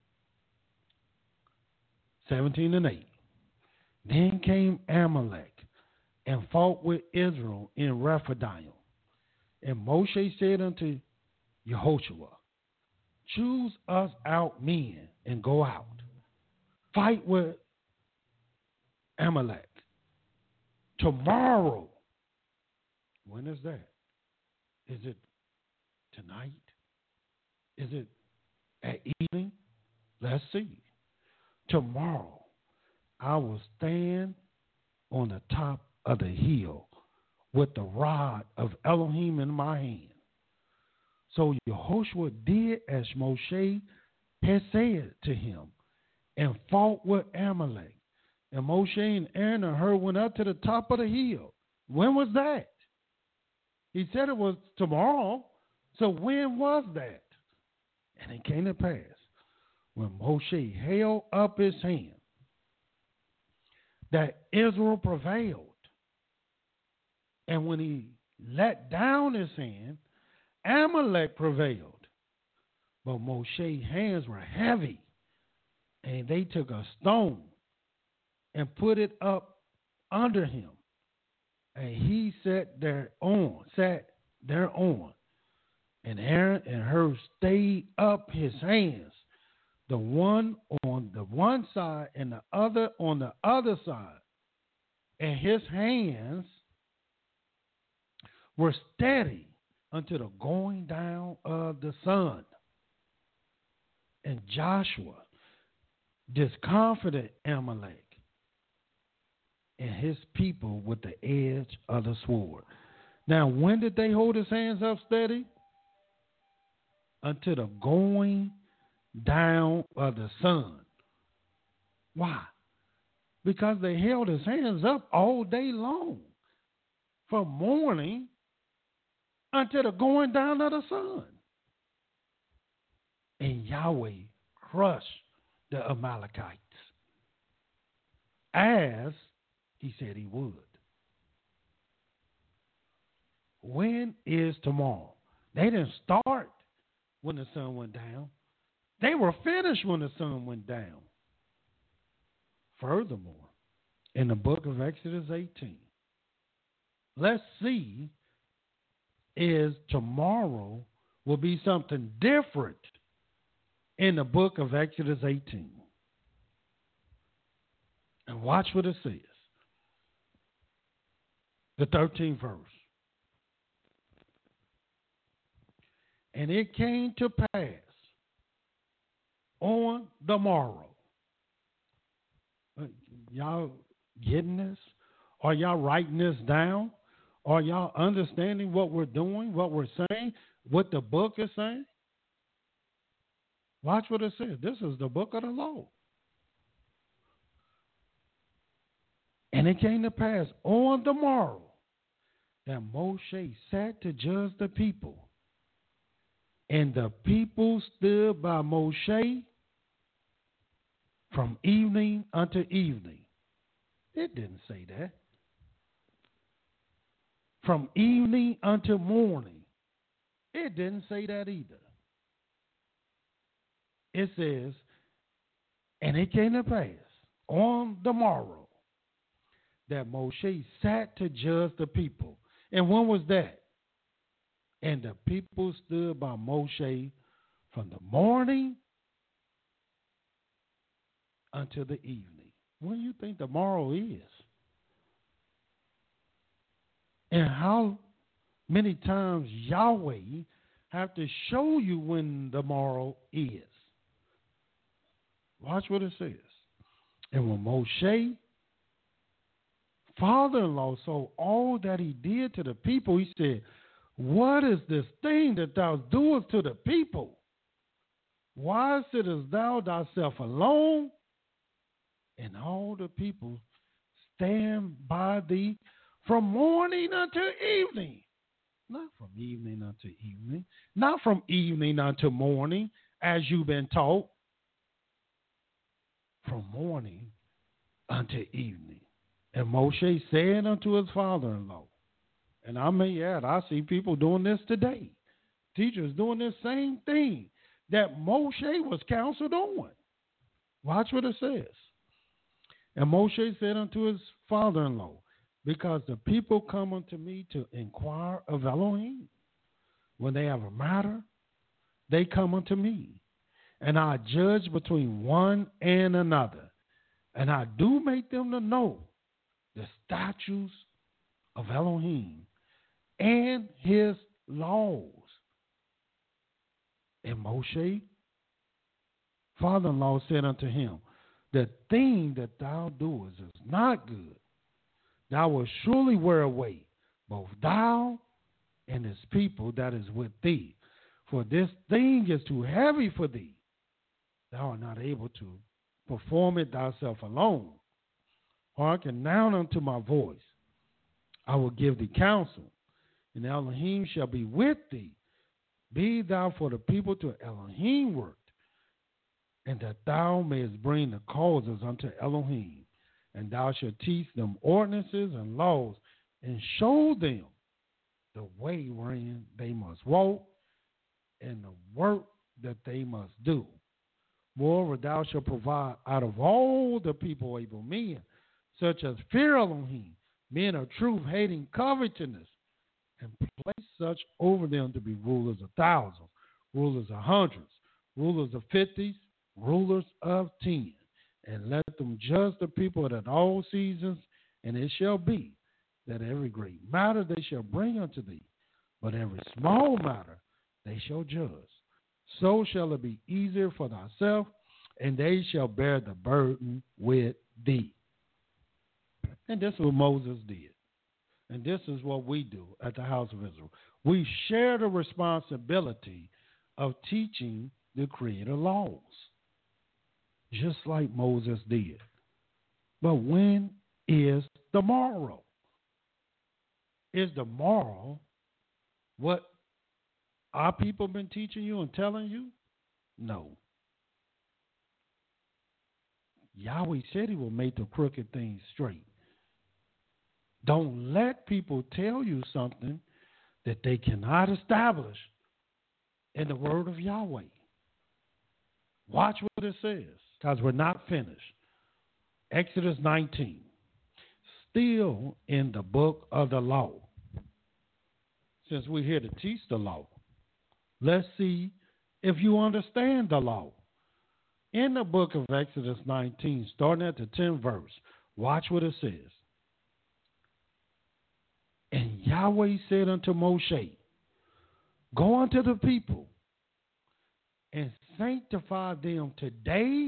17 and 8. Then came Amalek and fought with Israel in Rephidim. And Moshe said unto Yehoshua, choose us out men and go out. Fight with Amalek. Tomorrow. When is that? Is it tonight? Is it at evening? Let's see. Tomorrow I will stand on the top of the hill with the rod of Elohim in my hand. So Yehoshua did as Moshe had said to him and fought with Amalek. And Moshe and Aaron and Hur went up to the top of the hill. When was that? He said it was tomorrow. So when was that? And it came to pass when Moshe held up his hand that Israel prevailed. And when he let down his hand, Amalek prevailed. But Moshe's hands were heavy, and they took a stone and put it up under him. And he sat thereon. And Aaron and Hur stayed up his hands, the one on the one side and the other on the other side. And his hands were steady until the going down of the sun. And Joshua discomfited Amalek and his people with the edge of the sword. Now, when did they hold his hands up steady? Until the going down of the sun. Why? Because they held his hands up all day long, from morning until the going down of the sun. And Yahweh crushed the Amalekites, as he said he would. When is tomorrow? They didn't start when the sun went down. They were finished when the sun went down. Furthermore, in the book of Exodus 18, let's see is tomorrow will be something different in the book of Exodus 18. And watch what it says. The 13th verse. And it came to pass on the morrow. Y'all getting this? Are y'all writing this down? Are y'all understanding what we're doing, what we're saying, what the book is saying? Watch what it says. This is the book of the law. And it came to pass on the morrow that Moshe sat to judge the people. And the people stood by Moshe from evening unto evening. It didn't say that. From evening unto morning. It didn't say that either. It says, and it came to pass on the morrow that Moshe sat to judge the people. And when was that? And the people stood by Moshe from the morning until the evening. When do you think the morrow is? And how many times Yahweh have to show you when the morrow is? Watch what it says. And when Moshe, father-in-law, saw all that he did to the people, he said, what is this thing that thou doest to the people? Why sittest thou thyself alone? And all the people stand by thee from morning until evening. Not from evening until evening. Not from evening until morning, as you've been taught. From morning until evening. And Moshe said unto his father-in-law, and I may add, I see people doing this today. Teachers doing this same thing that Moshe was counseled on. Watch what it says. And Moshe said unto his father-in-law, because the people come unto me to inquire of Elohim. When they have a matter, they come unto me. And I judge between one and another. And I do make them to know the statutes of Elohim and his laws. And Moshe, father-in-law, said unto him, the thing that thou doest is not good. Thou wilt surely wear away both thou and his people that is with thee. For this thing is too heavy for thee. Thou art not able to perform it thyself alone. Hearken now unto my voice. I will give thee counsel, and Elohim shall be with thee. Be thou for the people to Elohim ward, and that thou mayest bring the causes unto Elohim. And thou shalt teach them ordinances and laws, and show them the way wherein they must walk, and the work that they must do. Moreover, thou shalt provide out of all the people able men, such as fear Elohim, men of truth, hating covetousness, and place such over them to be rulers of thousands, rulers of hundreds, rulers of 50s, rulers of 10. And let them judge the people at all seasons, and it shall be that every great matter they shall bring unto thee, but every small matter they shall judge. So shall it be easier for thyself, and they shall bear the burden with thee. And this is what Moses did. And this is what we do at the House of Israel. We share the responsibility of teaching the Creator laws, just like Moses did. But when is tomorrow? Is tomorrow what our people been teaching you and telling you? No. Yahweh said he will make the crooked things straight. Don't let people tell you something that they cannot establish in the word of Yahweh. Watch what it says, because we're not finished. Exodus 19. Still in the book of the law. Since we're here to teach the law, let's see if you understand the law. In the book of Exodus 19, starting at the 10th verse, watch what it says. And Yahweh said unto Moshe, go unto the people and sanctify them today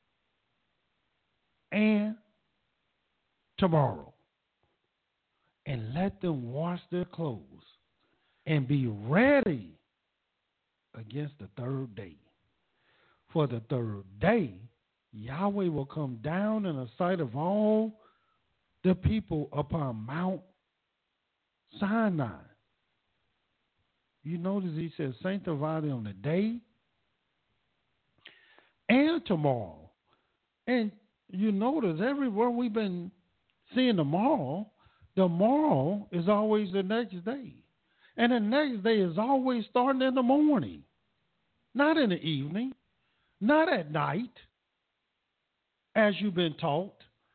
and tomorrow, and let them wash their clothes and be ready against the third day. For the third day, Yahweh will come down in the sight of all the people upon Mount Sinai. You notice he says, sanctify them today and tomorrow. And you notice everywhere we've been seeing tomorrow is always the next day. And the next day is always starting in the morning, not in the evening, not at night, as you've been taught.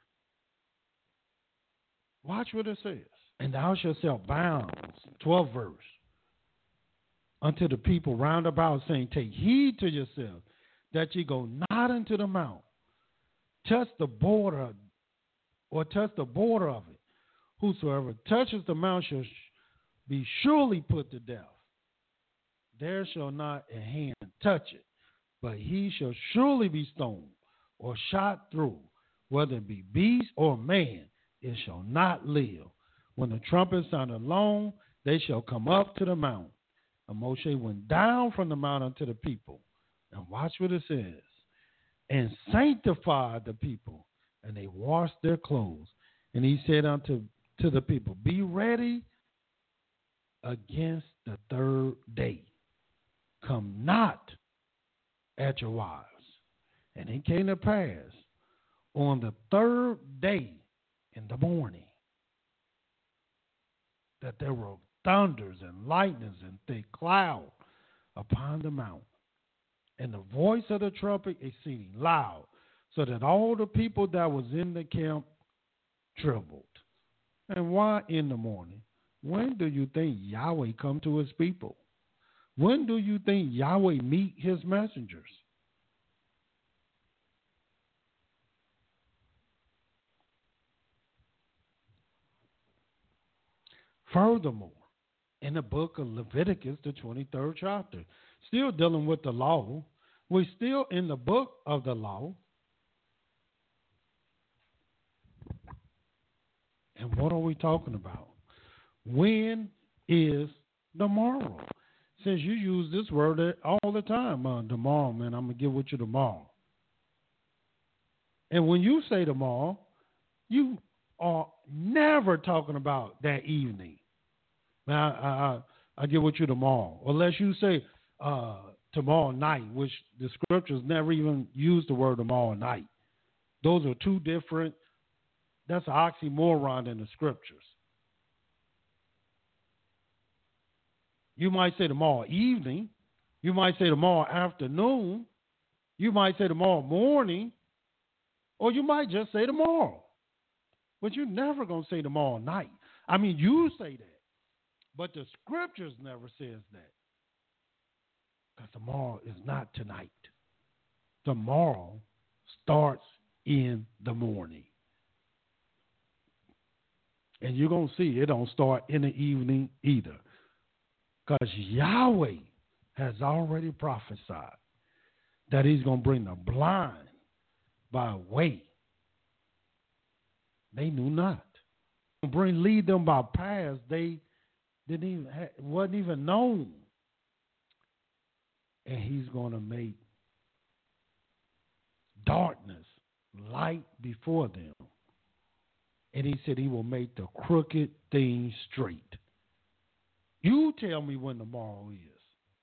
Watch what it says. And thou shalt set bounds, 12th verse, unto the people round about, saying, take heed to yourself, that ye go not into the mount, touch the border, or touch the border of it. Whosoever touches the mount shall be surely put to death. There shall not a hand touch it, but he shall surely be stoned or shot through, whether it be beast or man, it shall not live. When the trumpet sounded long, they shall come up to the mount. And Moshe went down from the mount unto the people. And watch what it says. And sanctified the people, and they washed their clothes. And he said unto the people, be ready against the third day. Come not at your wives. And it came to pass on the third day in the morning that there were thunders and lightnings and thick cloud upon the mount, and the voice of the trumpet exceeding loud, so that all the people that was in the camp trembled. And why in the morning? When do you think Yahweh come to his people? When do you think Yahweh meet his messengers? Furthermore, in the book of Leviticus, the 23rd chapter, still dealing with the law, we're still in the book of the law. And what are we talking about? When is tomorrow? Since you use this word all the time, tomorrow, man, I'm going to get with you tomorrow. And when you say tomorrow, you are never talking about that evening. Now, I get with you tomorrow. Unless you say tomorrow night, which the scriptures never even use the word tomorrow night. Those are two different, that's an oxymoron in the scriptures. You might say tomorrow evening. You might say tomorrow afternoon. You might say tomorrow morning. Or you might just say tomorrow. But you're never going to say tomorrow night. I mean, you say that. But the scriptures never says that. Because tomorrow is not tonight. Tomorrow starts in the morning. And you're going to see it don't start in the evening either. Because Yahweh has already prophesied that he's going to bring the blind by way. They knew not. Lead them by paths they wasn't even known. And he's going to make darkness light before them. And he said he will make the crooked things straight. You tell me when tomorrow is.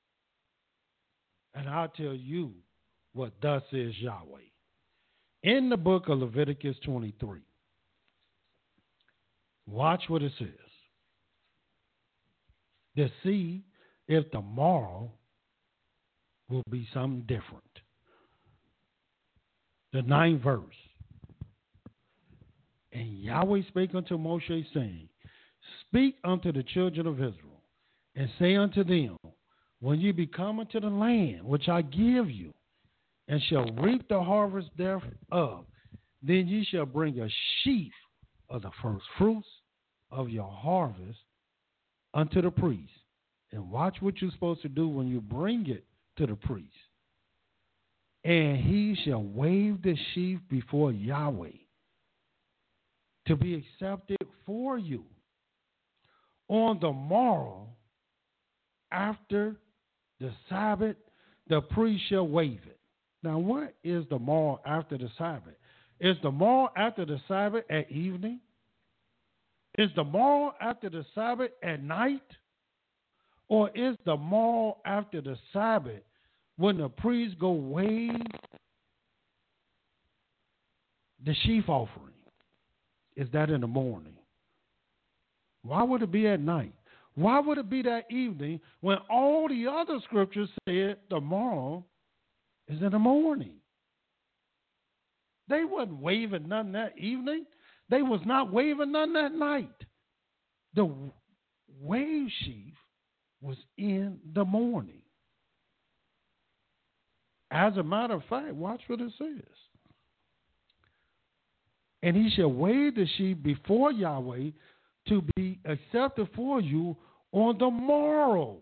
And I'll tell you what thus is Yahweh. In the book of Leviticus 23, watch what it says. To see if tomorrow will be something different. The 9th verse. And Yahweh spake unto Moshe, saying, Speak unto the children of Israel, and say unto them, When ye be come into the land which I give you, and shall reap the harvest thereof, then ye shall bring a sheaf of the first fruits of your harvest unto the priest. And watch what you're supposed to do when you bring it to the priest. And he shall wave the sheaf before Yahweh to be accepted for you. On the morrow, after the Sabbath, the priest shall wave it. Now, what is the morrow after the Sabbath? Is the morrow after the Sabbath at evening? Is the morrow after the Sabbath at night? Or is the morrow after the Sabbath when the priest go wave the sheaf offering? Is that in the morning? Why would it be at night? Why would it be that evening when all the other scriptures said tomorrow is in the morning? They wasn't waving none that evening. They was not waving none that night. The wave sheaf was in the morning. As a matter of fact, watch what it says. And he shall wave the sheaf before Yahweh to be accepted for you on the morrow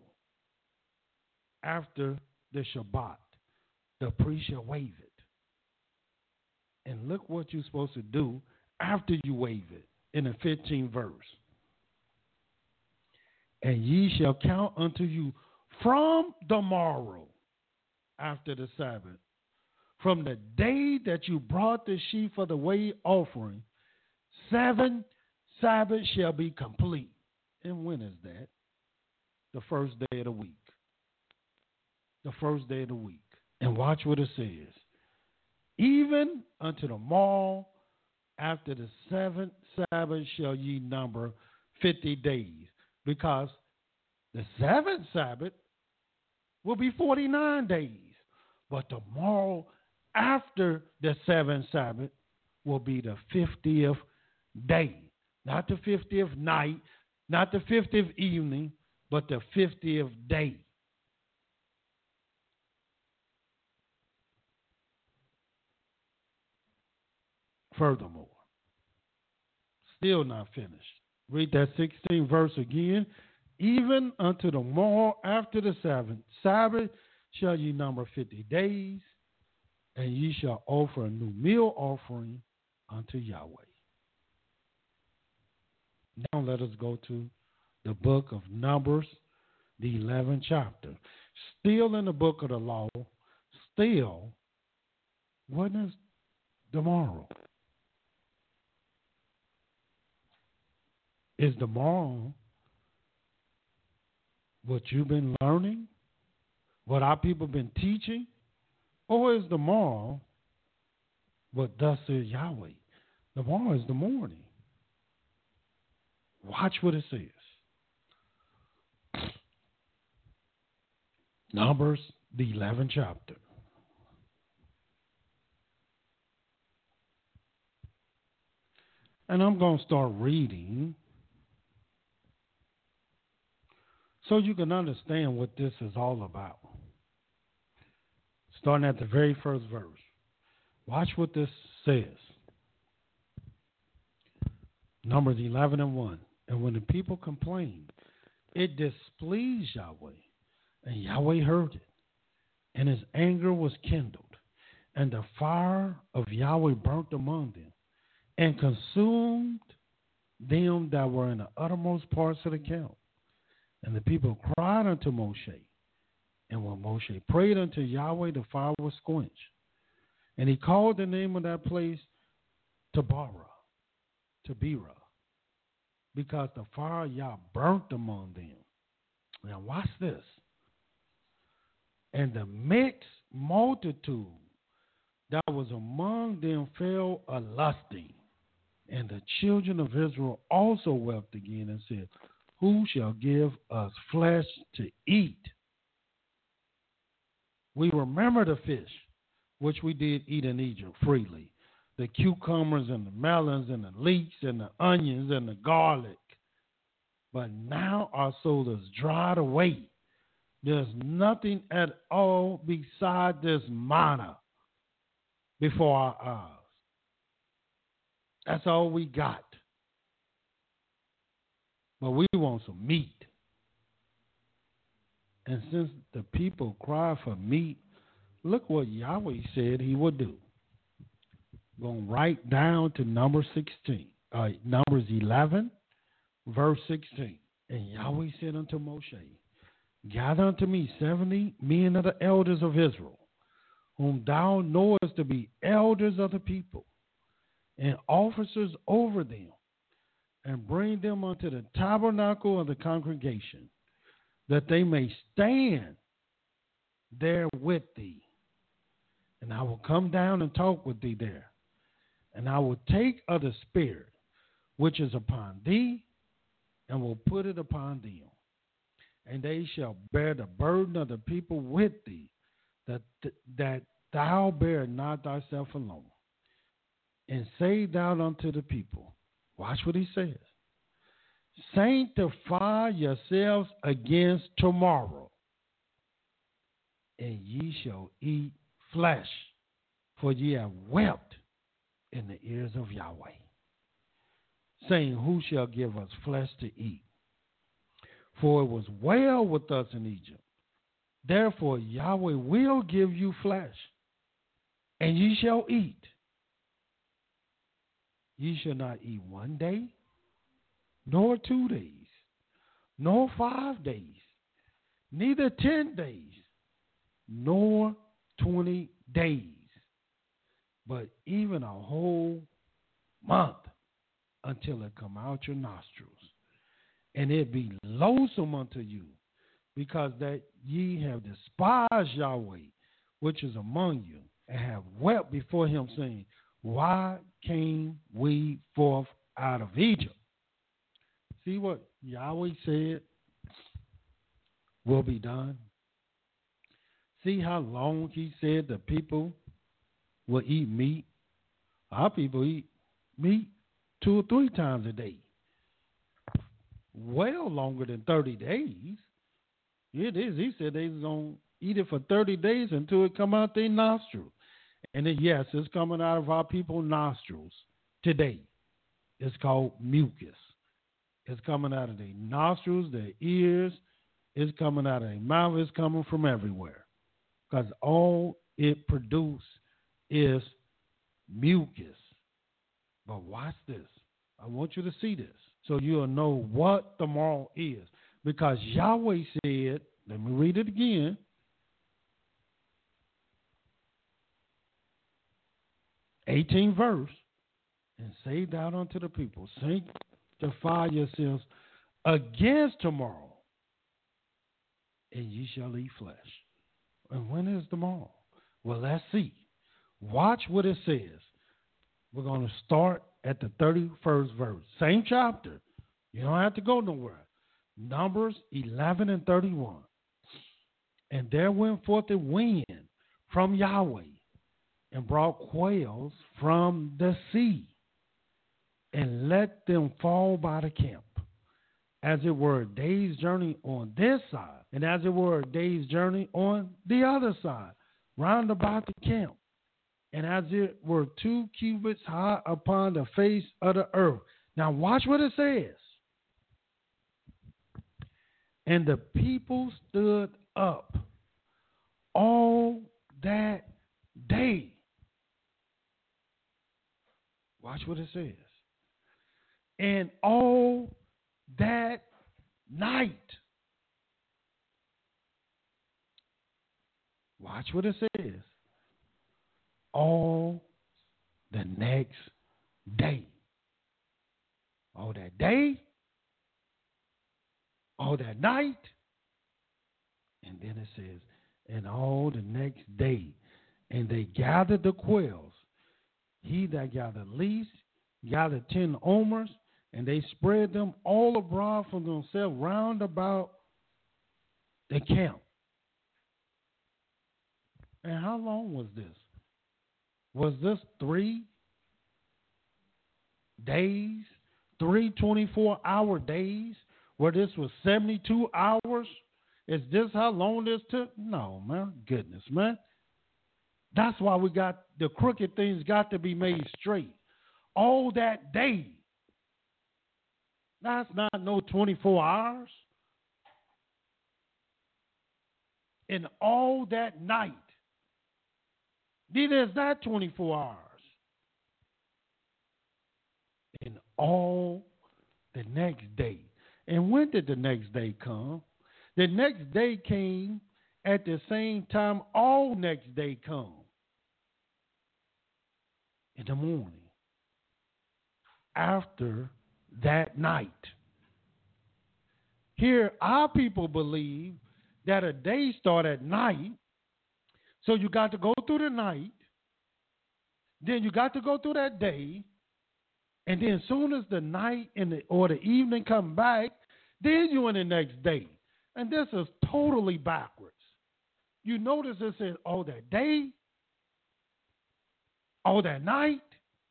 after the Shabbat. The priest shall wave it. And look what you're supposed to do after you wave it in the 15th verse. And ye shall count unto you from the morrow after the Sabbath, from the day that you brought the sheaf of the wave offering, 7 Sabbaths shall be complete. And when is that? The first day of the week. The first day of the week. And watch what it says. Even unto the morrow after the 7th Sabbath shall ye number 50 days. Because the 7th Sabbath will be 49 days. But the morrow after the 7th Sabbath will be the 50th day. Not the 50th night, not the 50th evening, but the 50th day. Furthermore, still not finished. Read that 16th verse again. Even unto the morrow after the 7th Sabbath shall ye number 50 days, and ye shall offer a new meal offering unto Yahweh. Now let us go to the book of Numbers, the 11th chapter. Still in the book of the law, still, when is tomorrow? Is tomorrow what you've been learning? What our people been teaching? Or is tomorrow what thus says Yahweh? Tomorrow is the morning. Watch what it says. Numbers, the 11th chapter. And I'm going to start reading so you can understand what this is all about. Starting at the very first verse. Watch what this says. Numbers 11:1. And when the people complained, it displeased Yahweh, and Yahweh heard it, and his anger was kindled, and the fire of Yahweh burnt among them, and consumed them that were in the uttermost parts of the camp. And the people cried unto Moshe. And when Moshe prayed unto Yahweh, the fire was quenched. And he called the name of that place Tabera, because the fire of Yah burnt among them. Now watch this. And the mixed multitude that was among them fell a lusting. And the children of Israel also wept again and said, who shall give us flesh to eat? We remember the fish, which we did eat in Egypt freely. The cucumbers and the melons and the leeks and the onions and the garlic. But now our soul is dried away. There's nothing at all beside this manna before our eyes. That's all we got. But we want some meat. And since the people cry for meat, look what Yahweh said he would do. Going right down to Numbers 11, verse 16. And Yahweh said unto Moshe, gather unto me 70 men of the elders of Israel, whom thou knowest to be elders of the people, and officers over them, and bring them unto the tabernacle of the congregation, that they may stand there with thee. And I will come down and talk with thee there. And I will take of the Spirit which is upon thee, and will put it upon them. And they shall bear the burden of the people with thee, that thou bear not thyself alone. And say thou unto the people, watch what he says, sanctify yourselves against tomorrow, and ye shall eat flesh, for ye have wept in the ears of Yahweh, saying, who shall give us flesh to eat? For it was well with us in Egypt. Therefore Yahweh will give you flesh, and ye shall eat. Ye shall not eat 1 day, nor 2 days, nor 5 days, neither 10 days, nor 20 days, but even a whole month, until it come out your nostrils. And it be loathsome unto you, because that ye have despised Yahweh, which is among you, and have wept before him, saying, why came we forth out of Egypt? See what Yahweh said will be done. See how long he said the people will eat meat. Our people eat meat 2 or 3 times a day. Well longer than 30 days. It is. He said they was going to eat it for 30 days until it come out their nostrils. And then, yes, it's coming out of our people's nostrils today. It's called mucus. It's coming out of their nostrils, their ears. It's coming out of their mouth. It's coming from everywhere. Because all it produces is mucus. But watch this. I want you to see this so you'll know what tomorrow is. Because Yahweh said, let me read it again. 18th verse, and say thou unto the people, sanctify yourselves against tomorrow, and ye shall eat flesh. And when is tomorrow? Well, let's see. Watch what it says. We're going to start at the 31st verse. Same chapter. You don't have to go nowhere. Numbers 11 and 31. And there went forth a wind from Yahweh, and brought quails from the sea, and let them fall by the camp, as it were a day's journey on this side, and as it were a day's journey on the other side, round about the camp, and as it were 2 cubits high upon the face of the earth. Now watch what it says. And the people stood up all that day. Watch Watch what it says. And all that night. Watch what it says. All the next day. All that day. All that night. And then it says, and all the next day. And they gathered the quails. He that gathered least gathered 10 omers, and they spread them all abroad for themselves round about the camp. And how long was this? Was this 3 days, 3 24-hour days, where this was 72 hours? Is this how long this took? No, man. Goodness, man. That's why we got the crooked things got to be made straight. All that day. That's not no 24 hours. And all that night. Neither is that 24 hours. And all the next day. And when did the next day come? The next day came at the same time all next day come. In the morning. After that night. Here, our people believe that a day starts at night. So you got to go through the night. Then you got to go through that day. And then as soon as the night or the evening come back, then you're in the next day. And this is totally backwards. You notice it says all that day, all that night,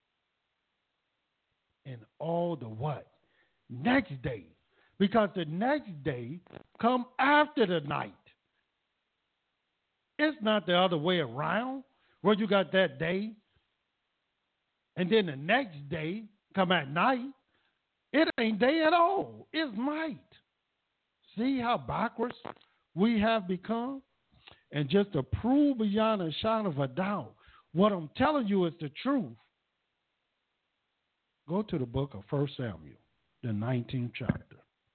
and all the what? Next day. Because the next day come after the night. It's not the other way around where you got that day and then the next day come at night. It ain't day at all. It's night. See how backwards we have become? And just to prove beyond a shadow of a doubt, what I'm telling you is the truth. Go to the book of 1 Samuel, the 19th chapter.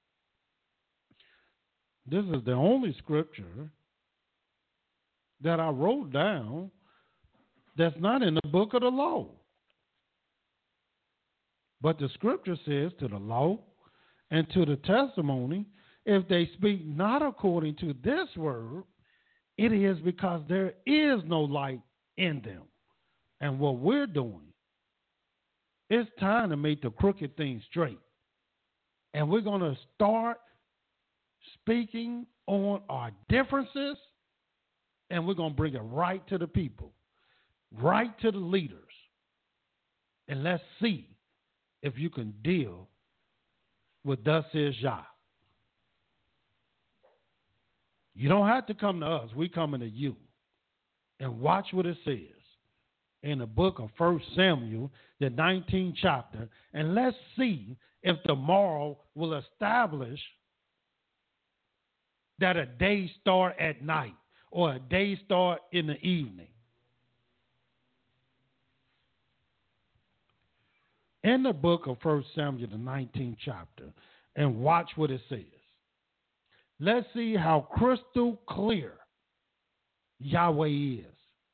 This is the only scripture that I wrote down that's not in the book of the law. But the scripture says to the law and to the testimony, if they speak not according to this word, it is because there is no light in them. And what we're doing, it's time to make the crooked things straight. And we're going to start speaking on our differences, and we're going to bring it right to the people, right to the leaders. And let's see if you can deal with thus says Yah. You don't have to come to us. We're coming to you. And watch what it says in the book of 1 Samuel, the 19th chapter. And let's see if tomorrow will establish that a day start at night or a day start in the evening. In the book of 1 Samuel, the 19th chapter, and watch what it says. Let's see how crystal clear Yahweh is.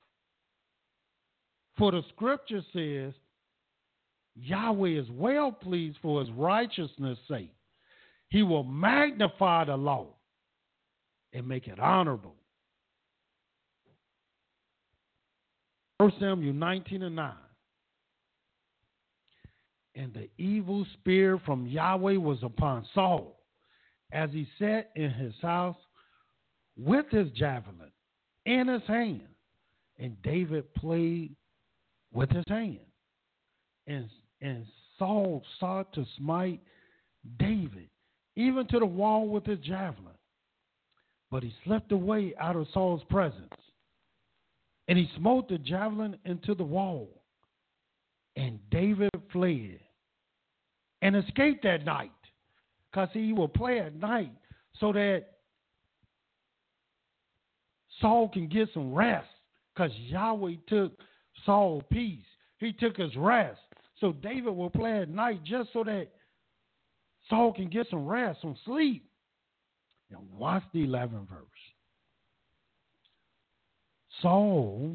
For the scripture says, Yahweh is well pleased for his righteousness' sake. He will magnify the law and make it honorable. 1 Samuel 19:9. And the evil spirit from Yahweh was upon Saul, as he sat in his house with his javelin in his hand. And David played with his hand. And Saul sought to smite David, even to the wall with his javelin. But he slipped away out of Saul's presence. And he smote the javelin into the wall. And David fled and escaped that night. Because he will play at night so that Saul can get some rest. Because Yahweh took Saul's peace. He took his rest. So David will play at night just so that Saul can get some rest, some sleep. Now watch the 11th verse. Saul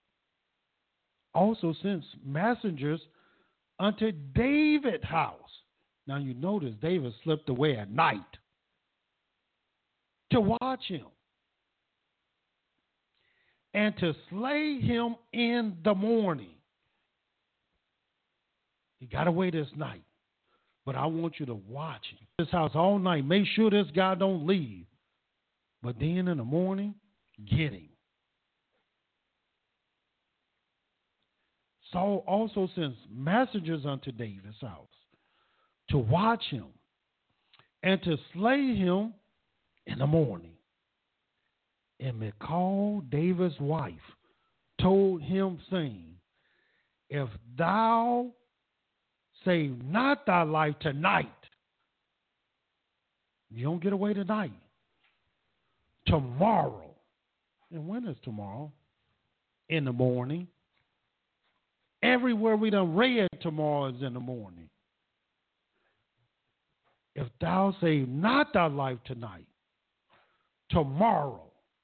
also sent messengers unto David's house. Now you notice David slipped away at night to watch him and to slay him in the morning. He got away this night, but I want you to watch him. This house all night. Make sure this guy don't leave. But then in the morning, get him. Saul also sends messengers unto David's house to watch him and to slay him in the morning. And Michal, David's wife, told him, saying, if thou save not thy life tonight, you don't get away tonight, tomorrow. And when is tomorrow? In the morning. Everywhere we done read, tomorrow is in the morning. If thou save not thy life tonight, tomorrow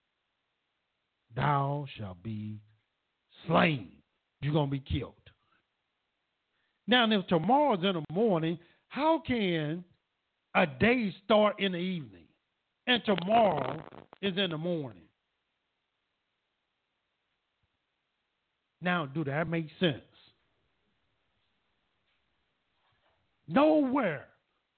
thou shalt be slain. You're going to be killed. Now, if tomorrow's in the morning, how can a day start in the evening and tomorrow is in the morning? Now, do that make sense? Nowhere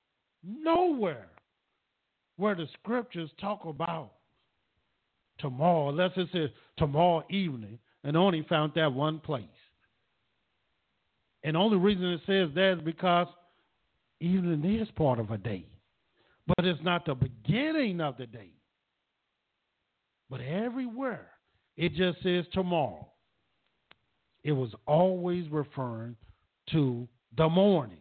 where the scriptures talk about tomorrow, unless it says tomorrow evening, and only found that one place. And the only reason it says that is because evening is part of a day, but it's not the beginning of the day. But everywhere it just says tomorrow. It was always referring to the morning,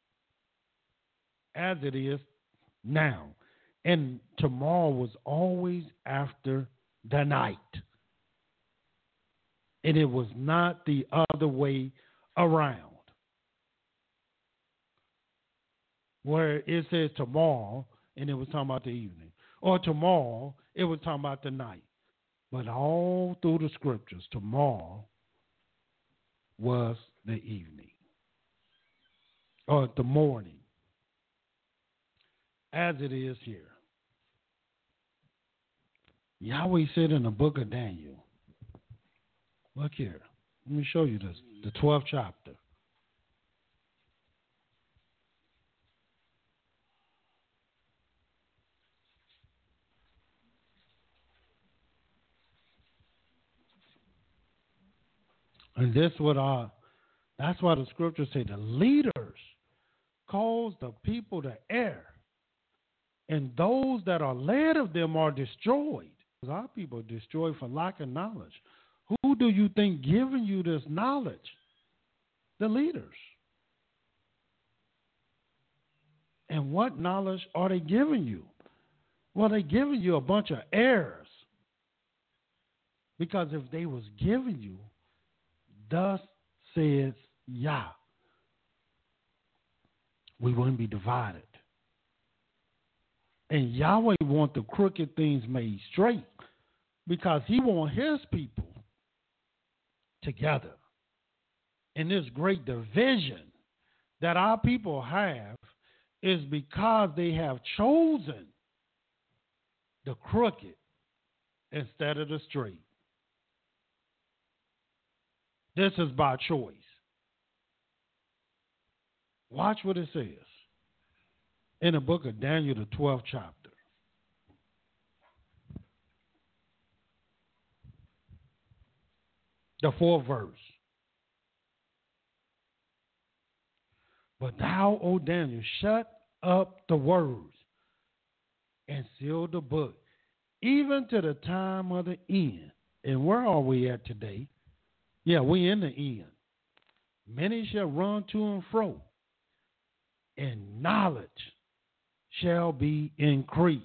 as it is now. And tomorrow was always after the night. And it was not the other way around. Where it says tomorrow, and it was talking about the evening. Or tomorrow, it was talking about the night. But all through the scriptures, tomorrow was the evening. Or the morning. As it is here. Yahweh said in the book of Daniel, look here, let me show you this, the 12th chapter. And that's why the scriptures say the leaders cause the people to err, and those that are led of them are destroyed. Because our people are destroyed for lack of knowledge. Who do you think giving you this knowledge? The leaders. And what knowledge are they giving you? Well, they're giving you a bunch of errors. Because if they was giving you, thus says Yah, we wouldn't be divided. And Yahweh wants the crooked things made straight because he wants his people together. And this great division that our people have is because they have chosen the crooked instead of the straight. This is by choice. Watch what it says in the book of Daniel, the 12th chapter. The 4th verse. But thou, O Daniel, shut up the words and seal the book, even to the time of the end. And where are we at today? Yeah, we in the end. Many shall run to and fro, and knowledge shall be increased.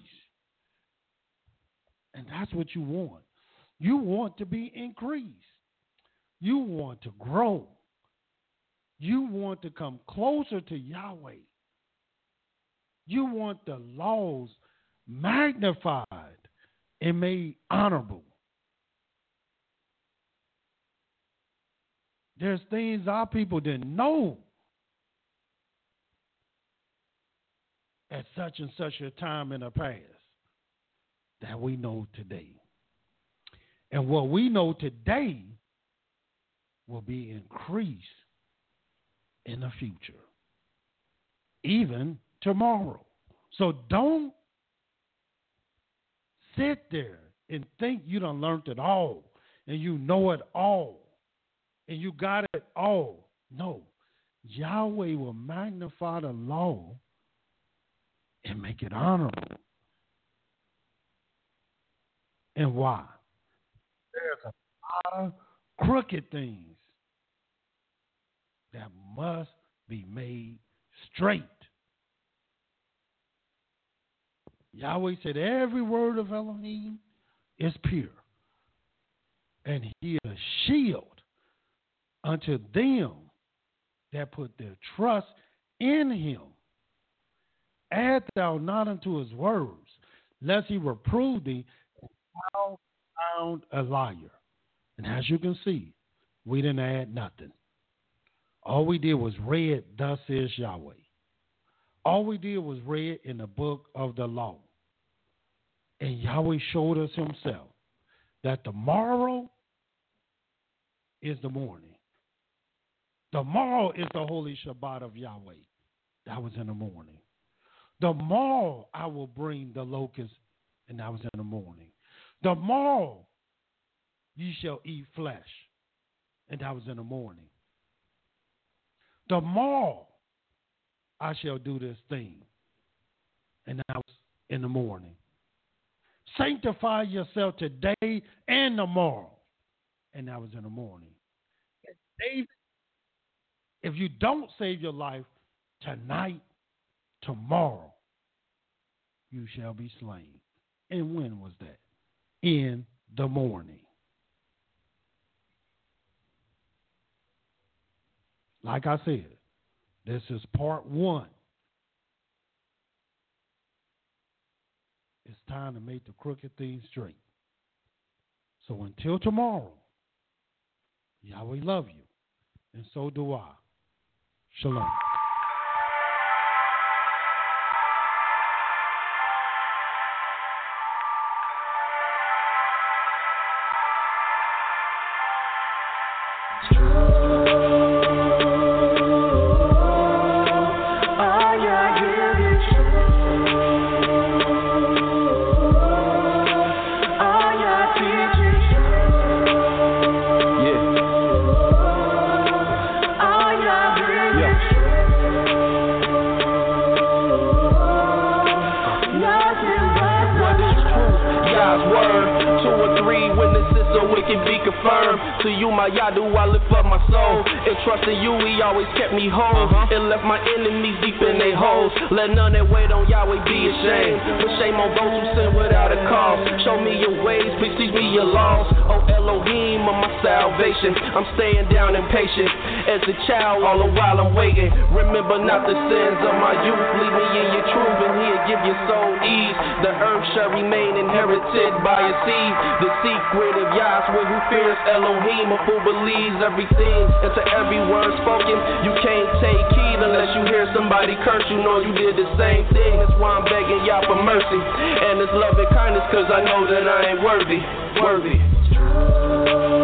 And that's what you want. You want to be increased. You want to grow. You want to come closer to Yahweh. You want the laws magnified and made honorable. There's things our people didn't know at such and such a time in the past that we know today. And what we know today will be increased in the future, even tomorrow. So don't sit there and think you done learned it all and you know it all and you got it all. No. Yahweh will magnify the law and make it honorable. And why? There's a lot of crooked things that must be made straight. Yahweh said every word of Elohim is pure, and he is a shield unto them that put their trust in him. Add thou not unto his words, lest he reprove thee, and thou found a liar. And as you can see, we didn't add nothing. All we did was read, thus says Yahweh. All we did was read in the book of the law. And Yahweh showed us himself that tomorrow is the morning. Tomorrow is the holy Shabbat of Yahweh. That was in the morning. Tomorrow I will bring the locusts, and that was in the morning. Tomorrow ye shall eat flesh, and that was in the morning. Tomorrow I shall do this thing, and that was in the morning. Sanctify yourself today and tomorrow, and that was in the morning. And David, if you don't save your life tonight, tomorrow you shall be slain. And when was that? In the morning. Like I said, this is part one. It's time to make the crooked things straight. So until tomorrow, Yahweh love you, and so do I. Shalom. To you, my Yadu, I lift up my soul. And trusting you, he always kept me whole. And left my enemies deep in their holes. Let none that wait on Yahweh be ashamed. But shame on those who sin without a cause. Show me your ways, please teach me your laws. Oh Elohim of my salvation, I'm staying down impatient. As a child, all the while I'm waiting. Remember not the sins of my youth. Lead me in your truth, and he'll give your soul ease. The earth shall remain inherited by a seed. The secret of Yahweh who fears Elohim, a fool believes everything. And to every word spoken, you can't take heed unless you hear somebody curse. You know you did the same thing. That's why I'm begging Yah for mercy and His love and kindness, cause I know that I ain't worthy.